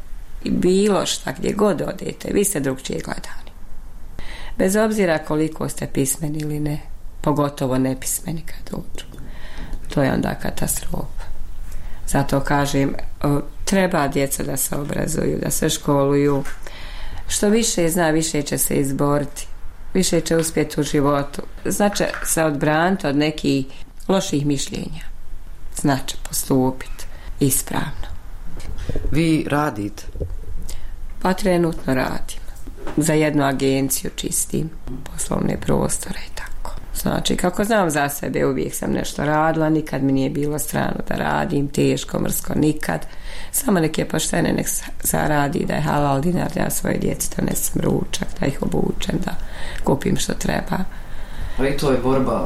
i bilo šta gdje god odete, vi ste drugčije gledani. Bez obzira koliko ste pismeni ili ne, pogotovo nepismeni kad dođu. To je onda katastrofa. Zato kažem, treba djeca da se obrazuju, da se školuju. Što više zna, više će se izboriti. Više će uspjeti u životu. Znači se odbraniti od nekih loših mišljenja. Znači postupiti ispravno. Vi radite? Pa trenutno radim. Za jednu agenciju čistim poslovne prostore i tako. Znači, kako znam za sebe, uvijek sam nešto radila, nikad mi nije bilo strano da radim, teško, mrsko, nikad. Samo neke poštene nek zaradi, da je halal dinar, da ja svoje djeci donesem ručak, da ih obučem, da kupim što treba. Pa i to je borba,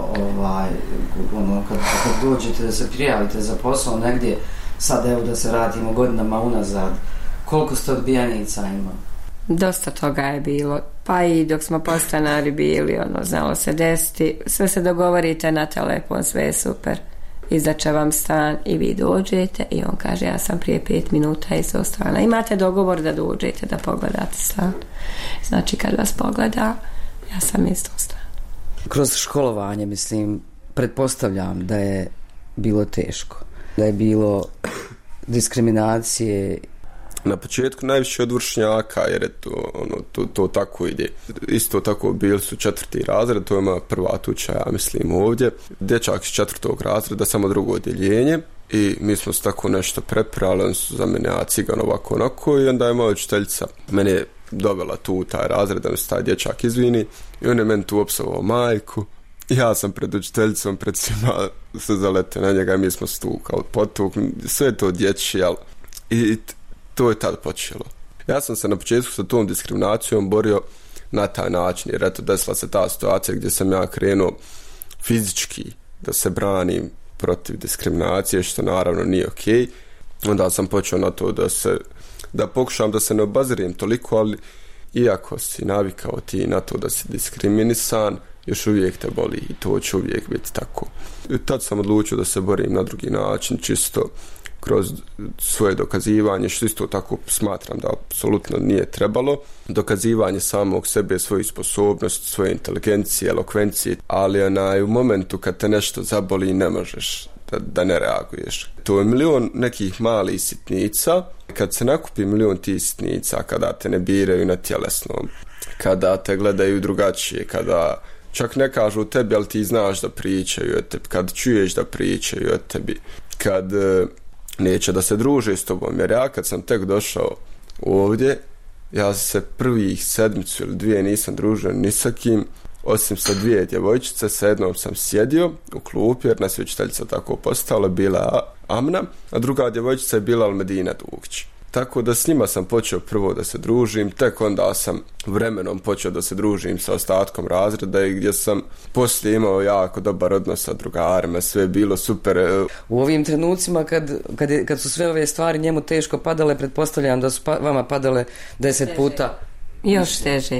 kad dođete da se prijavite za posao negdje, sad evo da se radimo godinama unazad, koliko ste odbijanica ima? Dosta toga je bilo, pa i dok smo podstanari bili, znalo se desiti, sve se dogovorite na telefon, sve je super, izdaće vam stan i vi dođete i on kaže ja sam prije 5 minuta iz stana. Imate dogovor da dođete da pogledate stan. Znači kad vas pogleda, ja sam iz stana. Kroz školovanje, mislim, pretpostavljam da je bilo teško, da je bilo diskriminacije. Na početku najviše od vršnjaka, jer je to tako ide. Isto tako bili su 4. razred, to je moja prva tuča, ja mislim, ovdje. Dječak iz 4. razreda, samo drugo odjeljenje. I mi smo se tako nešto prepirali, oni su za mene, ja cigan ovako onako, i onda je moja učiteljica mene dovela tu u taj razred, da mi se taj dječak izvini, i on je meni tu opsovao majku. Ja sam pred učiteljicom, pred svima se zaletio na njega i mi smo stukali, potukli, sve to dječje, jel? I to je tad počelo. Ja sam se na početku sa tom diskriminacijom borio na taj način, jer eto desila se ta situacija gdje sam ja krenuo fizički da se branim protiv diskriminacije, što naravno nije okej. Onda sam počeo na to da pokušam da se ne obazirim toliko, ali iako si navikao ti na to da si diskriminisan, još uvijek te boli i to će uvijek biti tako. I tad sam odlučio da se borim na drugi način, čisto kroz svoje dokazivanje, što isto tako smatram da apsolutno nije trebalo. Dokazivanje samog sebe, svojih sposobnosti, svoje inteligencije, elokvencije, ali u momentu kad te nešto zaboli ne možeš da ne reaguješ. To je milion nekih malih sitnica. Kad se nakupi milion tih sitnica, kada te ne biraju na tjelesnom, kada te gledaju drugačije, kada čak ne kažu tebi, ali ti znaš da pričaju o tebi, kad čuješ da pričaju o tebi, kad neće da se druže s tobom, jer ja kad sam tek došao ovdje, ja se prvih 7 ili 2 nisam družio ni sa kim, osim sa 2 djevojčice, sa jednom sam sjedio u klupi, jer nas je učiteljica tako postala, bila Amna, a druga djevojčica je bila Almedina Dugić. Tako da s njima sam počeo prvo da se družim, tek onda sam vremenom počeo da se družim sa ostatkom razreda i gdje sam poslije imao jako dobar odnos sa drugarima, sve je bilo super. U ovim trenucima kad su sve ove stvari njemu teško padale, pretpostavljam da su vama padale 10 puta. Još teže.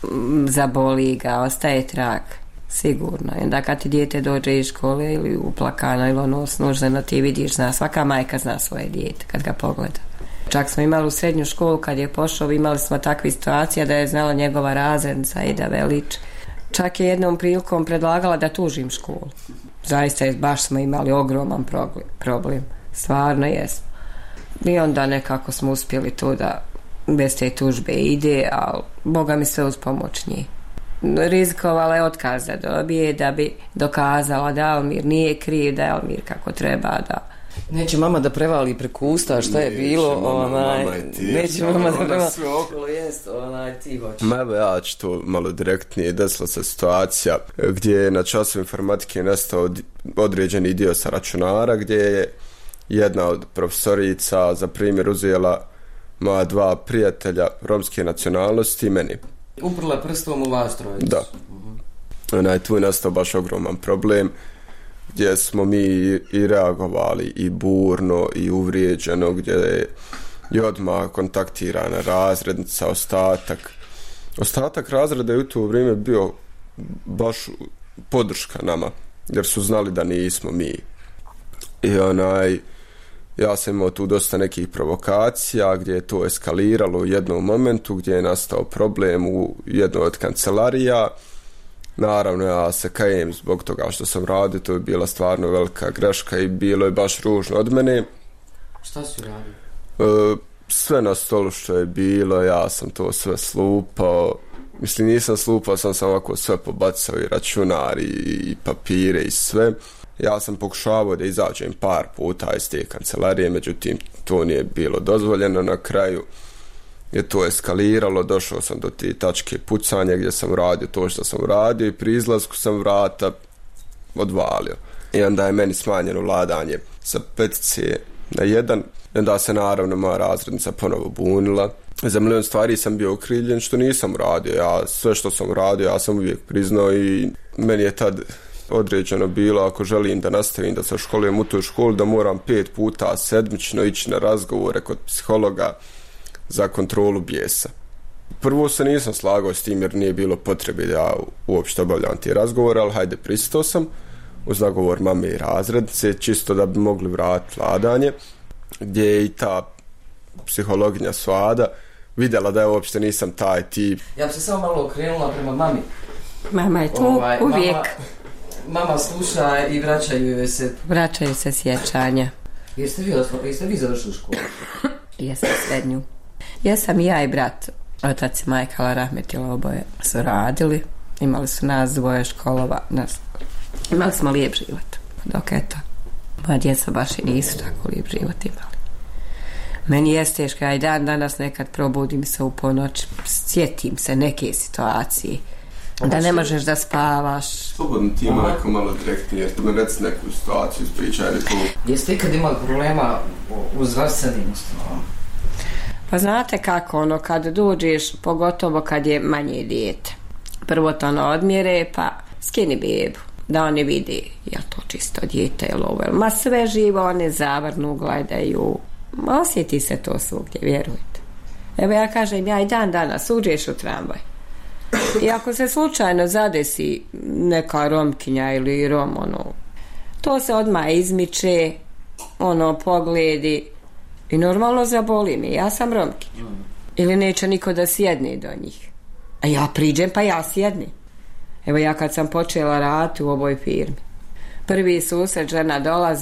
Zaboli ga, ostaje trag. Sigurno. I onda kad ti dijete dođe iz škole ili uplakano ili nužno ti vidiš, svaka majka zna svoje dijete kad ga pogleda. Čak smo imali u srednju školu kad je pošao, imali smo takve situacije da je znala njegova razrednica Ida Velić. Čak je jednom prilikom predlagala da tužim školu. Zaista baš smo imali ogroman problem. Stvarno jesmo. I onda nekako smo uspjeli to da bez te tužbe ide, ali Boga mi sve uz pomoć njih. Rizikovala je otkaz da dobije da bi dokazala da Almir nije kriv, da je Almir kako treba da... Neće mama da prevali preko usta šta je bilo, neće mama da prevali ti hoćeš. Ma evo ja ću to malo direktnije. Desila se situacija gdje je na času informatike nastao određeni dio sa računara, gdje je jedna od profesorica za primjer uzela moja 2 prijatelja romske nacionalnosti i meni. Uprla prstom u vas trojicu. Da. Tu je nastao baš ogroman problem, gdje smo mi i reagovali i burno i uvrijeđeno, gdje je odmah kontaktirana razrednica, ostatak razreda je u to vrijeme bio baš podrška nama, jer su znali da nismo mi. I Ja sam imao tu dosta nekih provokacija gdje je to eskaliralo u jednom momentu, gdje je nastao problem u jednoj od kancelarija. Naravno, ja se kajem zbog toga što sam radio, to je bila stvarno velika greška i bilo je baš ružno od mene. Šta si radio? Sve na stolu što je bilo, ja sam to sve slupao. Mislim, nisam slupao, sam ovako sve pobacao, i računar i papire i sve. Ja sam pokušavao da izađem par puta iz te kancelarije, međutim to nije bilo dozvoljeno. Na kraju je to eskaliralo, došao sam do te tačke pucanja gdje sam radio to što sam radio i pri izlasku sam vrata odvalio. I onda je meni smanjeno vladanje sa 5 na 1. I onda se naravno moja razrednica ponovo bunila. Za milion stvari sam bio okrivljen što nisam radio. Ja sve što sam radio ja sam uvijek priznao i meni je tad određeno bilo, ako želim da nastavim da se školujem u toj školi, da moram 5 puta sedmično ići na razgovore kod psihologa za kontrolu bijesa. Prvo se nisam slagao s tim jer nije bilo potrebe da ja uopšte obavljam te razgovore, ali hajde, pristao sam uz nagovor mame i razrednice, čisto da bi mogli vratiti vladanje, gdje je i ta psihologinja Svada vidjela da ja uopšte nisam taj tip. Ja bi se samo malo okrenula prema mami. Mama je tu uvijek. Mama sluša i vraćaju se sjećanja. Jeste vi završili školu? Jesam srednju. Jesam i ja i brat. Otac i majka rahmetila, oboje su radili. Imali su nas dvoje školova. Imali smo lijep život. Dok eto, moja djeca baš i nisu tako lijep život imali. Meni je teško, ja i danas nekad probudim se u ponoć, sjetim se neke situacije. Da ne možeš da spavaš. Slobodno ti ima neko malo direktnije, jer me reci neku situaciju, ispričaj neku. Jeste ikad imali problema u zdravstvenim ustanovama? Pa znate kako, kad dođeš, pogotovo kad je manje dijete. Prvo to odmjere, pa skini bebu, da oni vidi je li to čisto dijete ili ovo. Ma sve živo, one zavrnu, gledaju. Osjeti se to svugdje, vjerujte. Evo ja kažem, ja i danas uđeš u tramvaj. I ako se slučajno zadesi neka Romkinja ili Rom, to se odmah izmiče, pogledi i normalno zaboli me. Ja sam Romkinja. Ili neće niko da sjedne do njih. A ja priđem pa ja sjednem. Evo ja kad sam počela raditi u ovoj firmi, prvi susret, žena dolazi,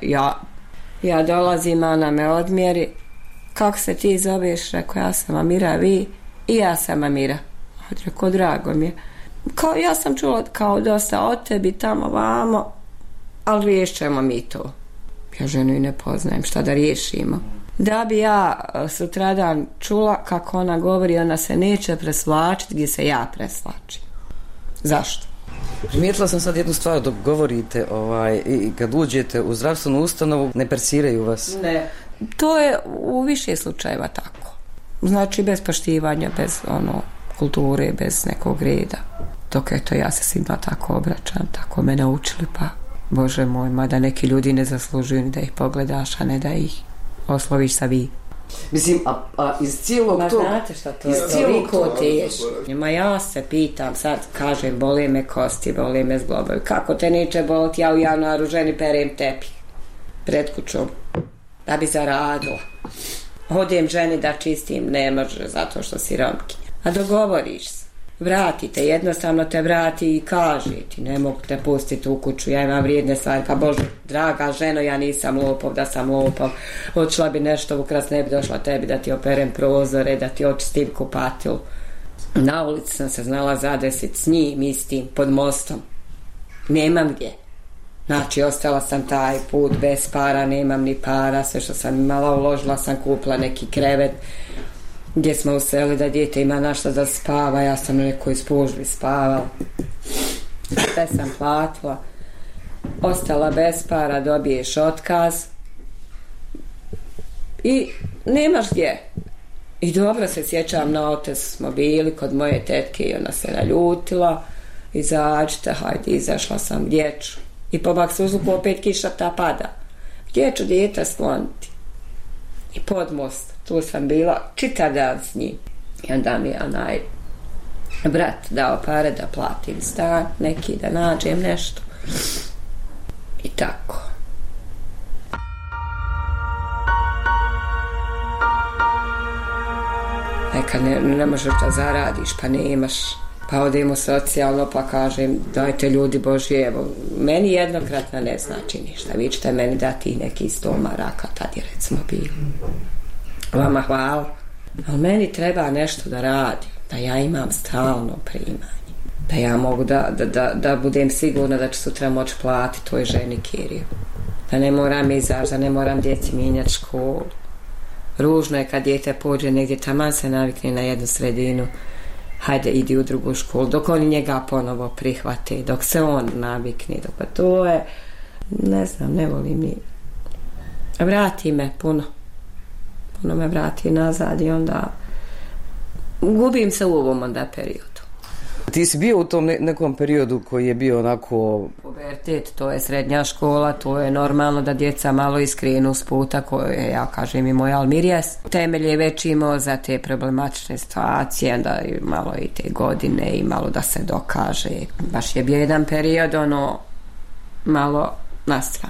ja dolazim, ona me odmjeri. Kako se ti zoveš? Rekao, ja sam Amira, vi? I ja sam Amira. Rekao, drago mi je. Ja sam čula kao dosta od tebi tamo vamo, ali riješćemo mi to. Ja ženu i ne poznajem, šta da riješimo. Da bi ja sutradan čula kako ona govori, ona se neće presvlačiti gdje se ja presvlačim. Zašto? Primijetila sam sad jednu stvar dok govorite i kad uđete u zdravstvenu ustanovu ne persiraju vas. Ne. To je u više slučajeva tako. Znači bez poštivanja, bez kulture, bez nekog reda. Dok eto ja se svima tako obraćam, tako me naučili, pa Bože moj, mada neki ljudi ne zaslužuju ni da ih pogledaš, a ne da ih osloviš sa vi. Mislim, a iz cijelog tog... Znate šta to je? Toliko teško. Ma ja se pitam, sad kažem, bole me kosti, bole me zglobovi. Kako te neće boliti? Ja u januaru ženi perem tepih pred kućom da bi zaradila. Odem ženi da čistim, ne može zato što si Romkinja. A dogovoriš se. Vratite, jednostavno te vrati i kaže ti, ne mogu te pustiti u kuću, ja imam vrijedne stvari, pa Bože, draga ženo, ja nisam lopov, da sam lopov, odšla bi nešto ukras, ne bi došla tebi da ti operem prozore, da ti očistim kupatilu. Na ulici sam se znala zadesiti s njim istim, pod mostom. Nemam gdje. Znači, ostala sam taj put bez para, nemam ni para, sve što sam imala uložila sam, kupila neki krevet, gdje smo useli da dijete ima našta da spava, ja sam na nekoj spužbi spavala. Sve sam platila. Ostala bez para, dobiješ otkaz. I nemaš gdje. I dobro se sjećam, na otes smo bili kod moje tetke i ona se naljutila. Izađite, hajde, izašla sam, gdje ću? I po Maksuzluku opet kiša ta pada. Gdje ću dijete skloniti? I pod most. Tu sam bila čitav dan s njim. I onda mi je onaj brat dao pare da platim stan, neki da nađem nešto. I tako. Kad ne možeš da zaradiš, pa nemaš, pa odemo socijalno, pa kažem, dajte ljudi Božji, evo, meni jednokratna ne znači ništa, vi ćete meni dati neki 100 maraka, tad je recimo bilo. Vama hvala, ali meni treba nešto da radim, da ja imam stalno primanje, da ja mogu da budem sigurna da ću sutra moći platiti toj ženi kiriju, da ne moram izaći, da ne moram djeci mijenjati školu. Ružno je kad dijete pođe negdje, taman se navikne na jednu sredinu, hajde idi u drugu školu, dok oni njega ponovo prihvate, dok se on navikne, pa to je, ne znam, ne volim ni. Vrati me puno me vrati nazad i onda gubim se u ovom onda periodu. Ti si bio u tom nekom periodu koji je bio onako... Pubertet, to je srednja škola, to je normalno da djeca malo iskrenu s puta koje, ja kažem, i moj Almirijas temelje već imao za te problematične situacije, onda malo i te godine i malo da se dokaže. Baš je bio jedan period, malo na stranu.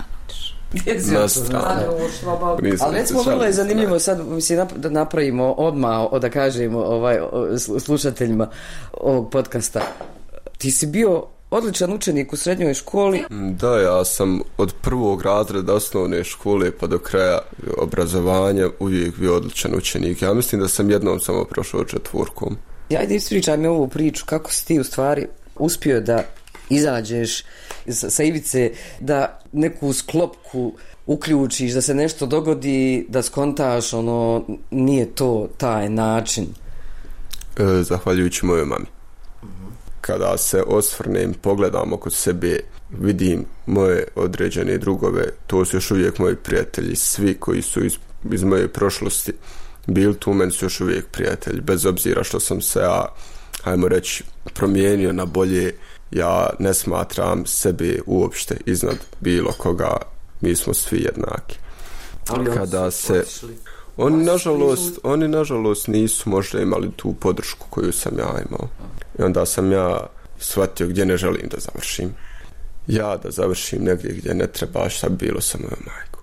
Ali recimo vrlo je zanimljivo sad da napravimo odmah, da kažemo slušateljima ovog podcasta. Ti si bio odličan učenik u srednjoj školi. Da, ja sam od prvog razreda osnovne škole pa do kraja obrazovanja uvijek bio odličan učenik. Ja mislim da sam jednom samo prošao 4. Ajde ispričaj mi ovu priču, kako si ti u stvari uspio da izađeš sa ivice, da neku sklopku uključiš, da se nešto dogodi, da skontaš, nije to taj način. Zahvaljujući mojoj mami. Kada se osvrnem, pogledam oko sebe, vidim moje određene drugove, to su još uvijek moji prijatelji, svi koji su iz moje prošlosti bili tu, meni su još uvijek prijatelji, bez obzira što sam se ajmo reći, promijenio na bolje. Ja ne smatram sebe uopšte iznad bilo koga, mi smo svi jednaki. Kada se oni nažalost nisu možda imali tu podršku koju sam ja imao. I onda sam ja shvatio gdje ne želim da završim. Ja da završim negdje gdje ne treba, šta bi bilo sa mojom majkom.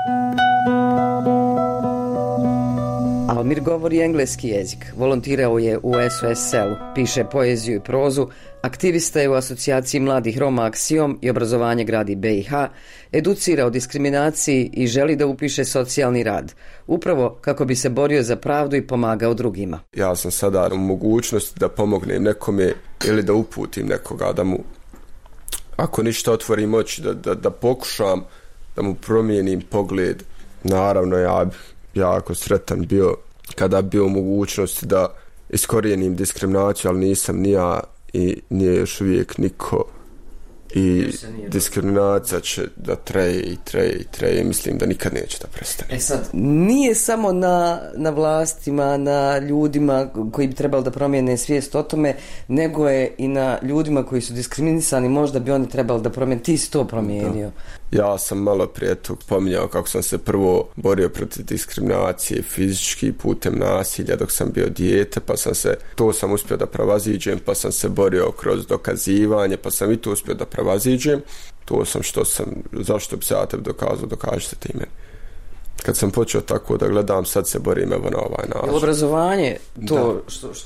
Almir govori engleski jezik, volontirao je u SOS selu, piše poeziju i prozu, aktivista je u asocijaciji mladih Roma Aksijom i obrazovanje gradi BiH, educira o diskriminaciji i želi da upiše socijalni rad, upravo kako bi se borio za pravdu i pomagao drugima. Ja sam sada u mogućnosti da pomognem nekome ili da uputim nekoga, da mu, ako ništa, otvorim oči, da pokušam da mu promijenim pogled. Naravno, ja bi jako sretan bio kada bi bio u mogućnosti da iskorijenim diskriminaciju, ali nisam ni ja i nije još uvijek niko. I diskriminacija će da treje, mislim da nikad neće da prestane. Sad, nije samo na vlastima, na ljudima koji bi trebali da promijene svijest o tome, nego je i na ljudima koji su diskriminisani, možda bi oni trebali da promijene. Ti si to promijenio. Da. Ja sam malo prije tog pominjao kako sam se prvo borio protiv diskriminacije fizički putem nasilja dok sam bio dijete, pa to sam uspio da prevaziđem, pa sam se borio kroz dokazivanje, pa sam i to uspio da prevaziđem. To sam zašto bi se ja tebi dokazao, dokažite ti meni. Kad sam počeo tako da gledam, sad se borim evo na ovaj način. Obrazovanje, to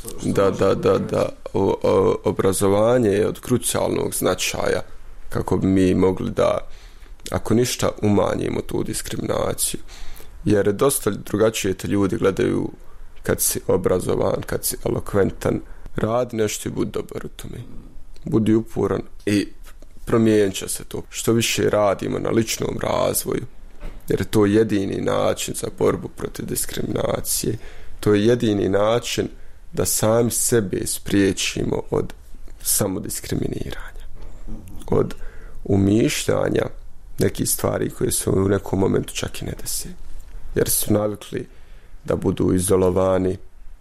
Da. Obrazovanje je od krucijalnog značaja kako bi mi mogli da, ako ništa, umanjimo tu diskriminaciju. Jer dosta drugačije te ljudi gledaju kad si obrazovan, kad si elokventan. Radi nešto i budi dobar u tome. Budi uporan i promijenit će se to. Što više radimo na ličnom razvoju, jer je to jedini način za borbu protiv diskriminacije. To je jedini način da sami sebe spriječimo od samodiskriminiranja, od umišljanja nekih stvari koje su u nekom momentu čak i ne desi. Jer su navikli da budu izolovani,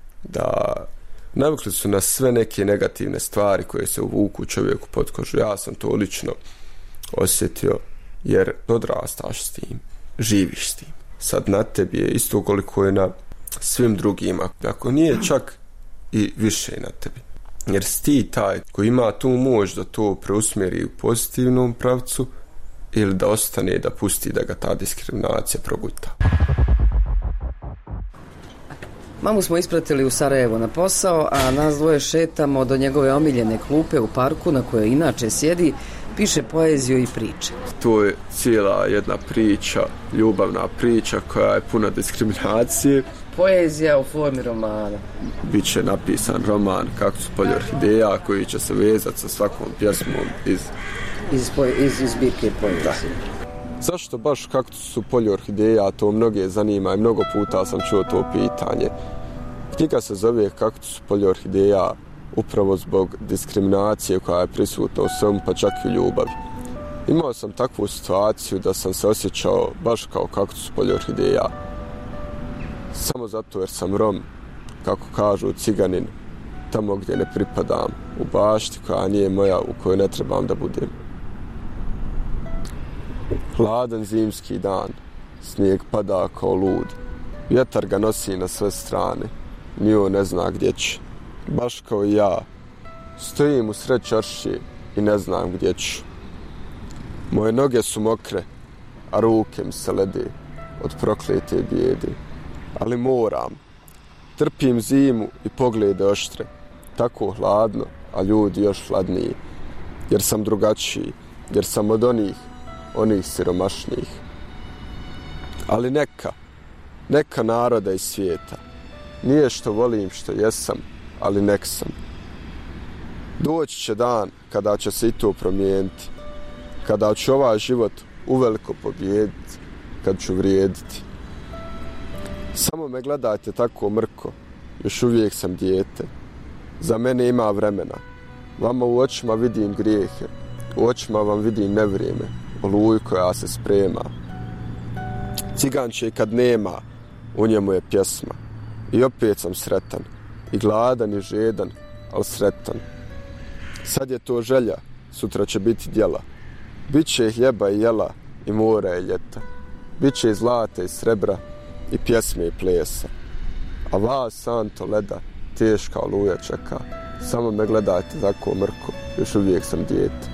navikli su na sve neke negativne stvari koje se uvuku čovjeku pod kožu. Ja sam to lično osjetio, jer odrastaš s tim, živiš s tim. Sad na tebi je isto koliko je na svim drugima, ako nije čak i više na tebi. Jer si ti taj koji ima tu moć da to preusmjeri u pozitivnom pravcu ili da ostane, da pusti da ga ta diskriminacija proguta. Mamu smo ispratili u Sarajevo na posao, a nas dvoje šetamo do njegove omiljene klupe u parku na kojoj inače sjedi, piše poeziju i priče. To je cijela jedna priča, ljubavna priča koja je puna diskriminacije. Poezija u formi romana. Biće napisan roman Kaktus polje orhideja koji će se vezati sa svakom pjesmom iz zbirke poezije. Zašto baš Kaktus u polju orhideja, to mnoge zanima i mnogo puta sam čuo to pitanje. Knjiga se zove Kaktus u polju orhideja upravo zbog diskriminacije koja je prisutna u svemu, pa čak i u ljubavi. Imao sam takvu situaciju da sam se osjećao baš kao kaktus u polju orhideja. Samo zato jer sam Rom, kako kažu, ciganin, tamo gdje ne pripadam, u bašti koja nije moja, u kojoj ne trebam da budem. Hladan zimski dan, snijeg pada kao lud, vjetar ga nosi na sve strane, ni on ne zna gdje će. Baš kao i ja, stojim u sred čaršije i ne znam gdje ću. Moje noge su mokre, a ruke mi se lede od proklete bijede. Ali moram, trpim zimu i poglede oštre, tako hladno, a ljudi još hladniji. Jer sam drugačiji, jer sam od onih siromašnijih. Ali neka naroda iz svijeta, nije što volim što jesam, ali nek sam. Doći će dan kada će se i to promijeniti, kada ću ovaj život uveliko pobijediti, kad ću vrijediti. Samo me gledajte tako mrko, još uvijek sam dijete. Za mene ima vremena. Vama u očima vidim grijehe, u očima vam vidim nevrijeme, oluju koja se sprema. Ciganče kad nema, u njemu je pjesma. I opet sam sretan, i gladan i žedan, ali sretan. Sad je to želja, sutra će biti djela. Biće hljeba i jela, i mora i ljeta. Biće i zlata i srebra, i pjesme i plesa. A vas, santo leda, teška oluja čeka. Samo me gledajte tako mrko, još uvijek sam dijete.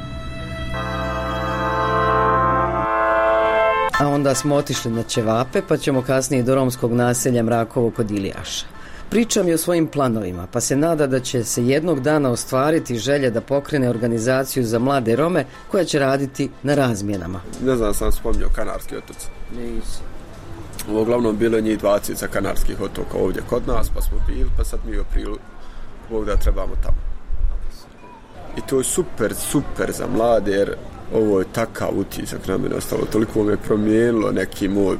A onda smo otišli na ćevape, pa ćemo kasnije do romskog naselja Mrakovo kod Ilijaša. Pričam i o svojim planovima, pa se nada da će se jednog dana ostvariti želja da pokrene organizaciju za mlade Rome koja će raditi na razmjenama. Ne znam, sam spominjao Kanarski otoci. Nisi. Uglavnom bilo je njih 20 Kanarskih otoka ovdje kod nas, pa smo bili, pa sad mi u aprilu Bog da trebamo tamo. I to je super za mlade, jer ovo je takav utisak na mene ostalo, toliko me promijenilo neki moj,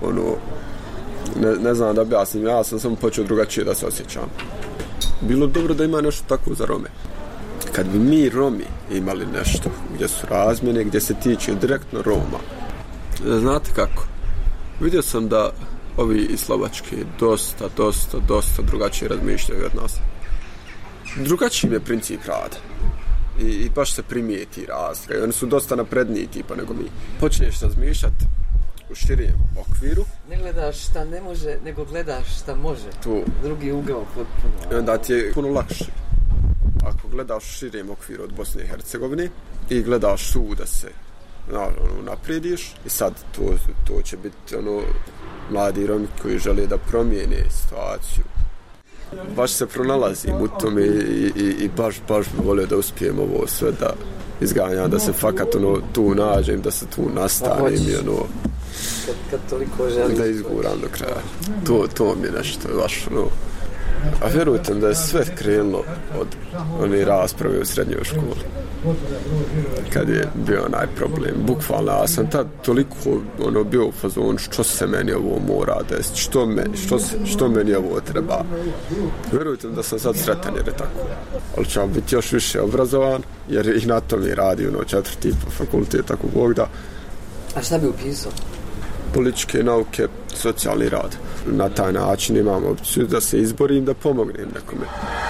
ne znam da objasnim, ja sam samo počeo drugačije da se osjećam. Bilo dobro da ima nešto tako za Rome. Kad bi mi Romi imali nešto gdje su razmjene, gdje se tiče direktno Roma, znate kako? Vidio sam da ovi iz Slovačke dosta drugačije razmišljaju od nas. Drugačiji je princip rada. I baš se primijeti razlika. Oni su dosta napredniji tipa nego mi. Počneš razmišljati u širijem okviru. Ne gledaš šta ne može, nego gledaš šta može. Tu. Drugi ugao potpuno. I onda ti je puno lakše. Ako gledaš u širijem okviru od Bosne i Hercegovine i gledaš tu da se naprediš i sad to će biti mladi Romi koji žele da promijene situaciju. Baš se pronalazim u tome i baš bi volio da uspijem ovo sve da izganjam, da se fakat tu nađem, da se tu nastavim i kad toliko želiš da izguram do kraja. To mi je nešto baš A vjerujte da je sve krenulo od one rasprave u srednjoj školi. Kad je bio onaj problem. Bukvalno, ja sam tad toliko bio u fazonu što se meni ovo mora desiti, što meni ovo treba. Vjerujte da sam sad sretan jer je tako. Ali ću biti još više obrazovan jer i na to mi radi 4. fakultet, tako Bog da. A šta bi upisao? Političke nauke, socijalni rad. Na taj način imam opciju da se izborim, da pomognem nekome.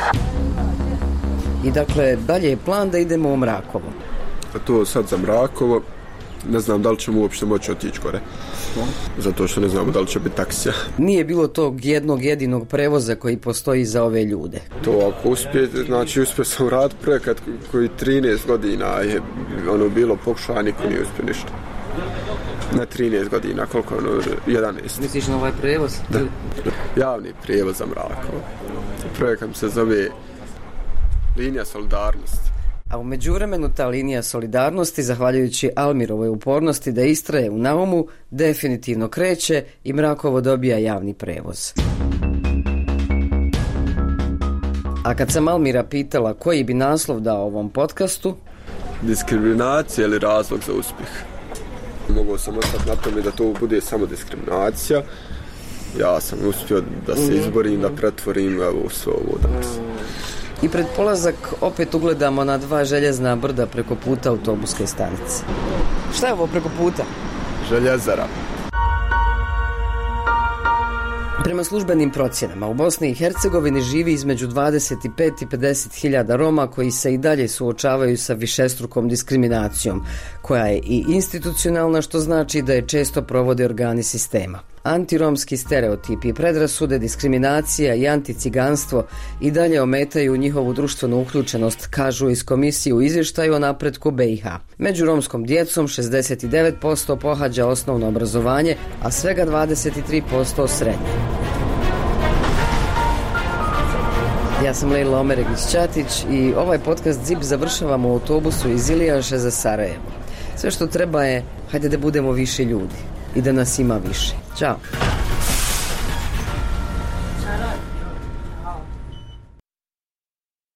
I dakle, dalje je plan da idemo u Mrakovo. A to sad za Mrakovo, ne znam da li ćemo uopšte moći otići gore. Zato što ne znamo da li će biti taksija. Nije bilo tog jednog jedinog prevoza koji postoji za ove ljude. To ako uspijete, znači uspio sam raditi projekat koji 13 godina je bilo pokušao, niko nije uspio ništa. Na 13 godina, koliko je ono, 11. Misliš na ovaj prevoz? Da, javni prevoz za Mrakovo. Projekat se zove Linija solidarnosti. A u međuvremenu ta linija solidarnosti, zahvaljujući Almirovoj upornosti da istraje u naumu, definitivno kreće i Mrakovo dobija javni prevoz. A kad sam Almira pitala koji bi naslov dao ovom podcastu... Diskriminacija ili razlog za uspjeh? Mogao sam ostati na tome da to bude samo diskriminacija. Ja sam uspio da se izborim, da pretvorim sve ovo danas. I pred polazak opet ugledamo na 2 željezna brda preko puta autobuske stanice. Šta je ovo preko puta? Željezara. Prema službenim procjenama, u Bosni i Hercegovini živi između 25 i 50 hiljada Roma koji se i dalje suočavaju sa višestrukom diskriminacijom, koja je i institucionalna, što znači da je često provode organi sistema. Antiromski stereotipi, predrasude, diskriminacija i anticiganstvo i dalje ometaju njihovu društvenu uključenost, kažu iz komisije u izvještaju o napretku BiH. Među romskom djecom 69% pohađa osnovno obrazovanje, a svega 23% srednje. Ja sam Lejla Omeregić-Ćatić i ovaj podcast ZIP završavamo u autobusu iz Ilijaše za Sarajevo. Sve što treba je, hajde da budemo više ljudi i da nas ima više. Ćao!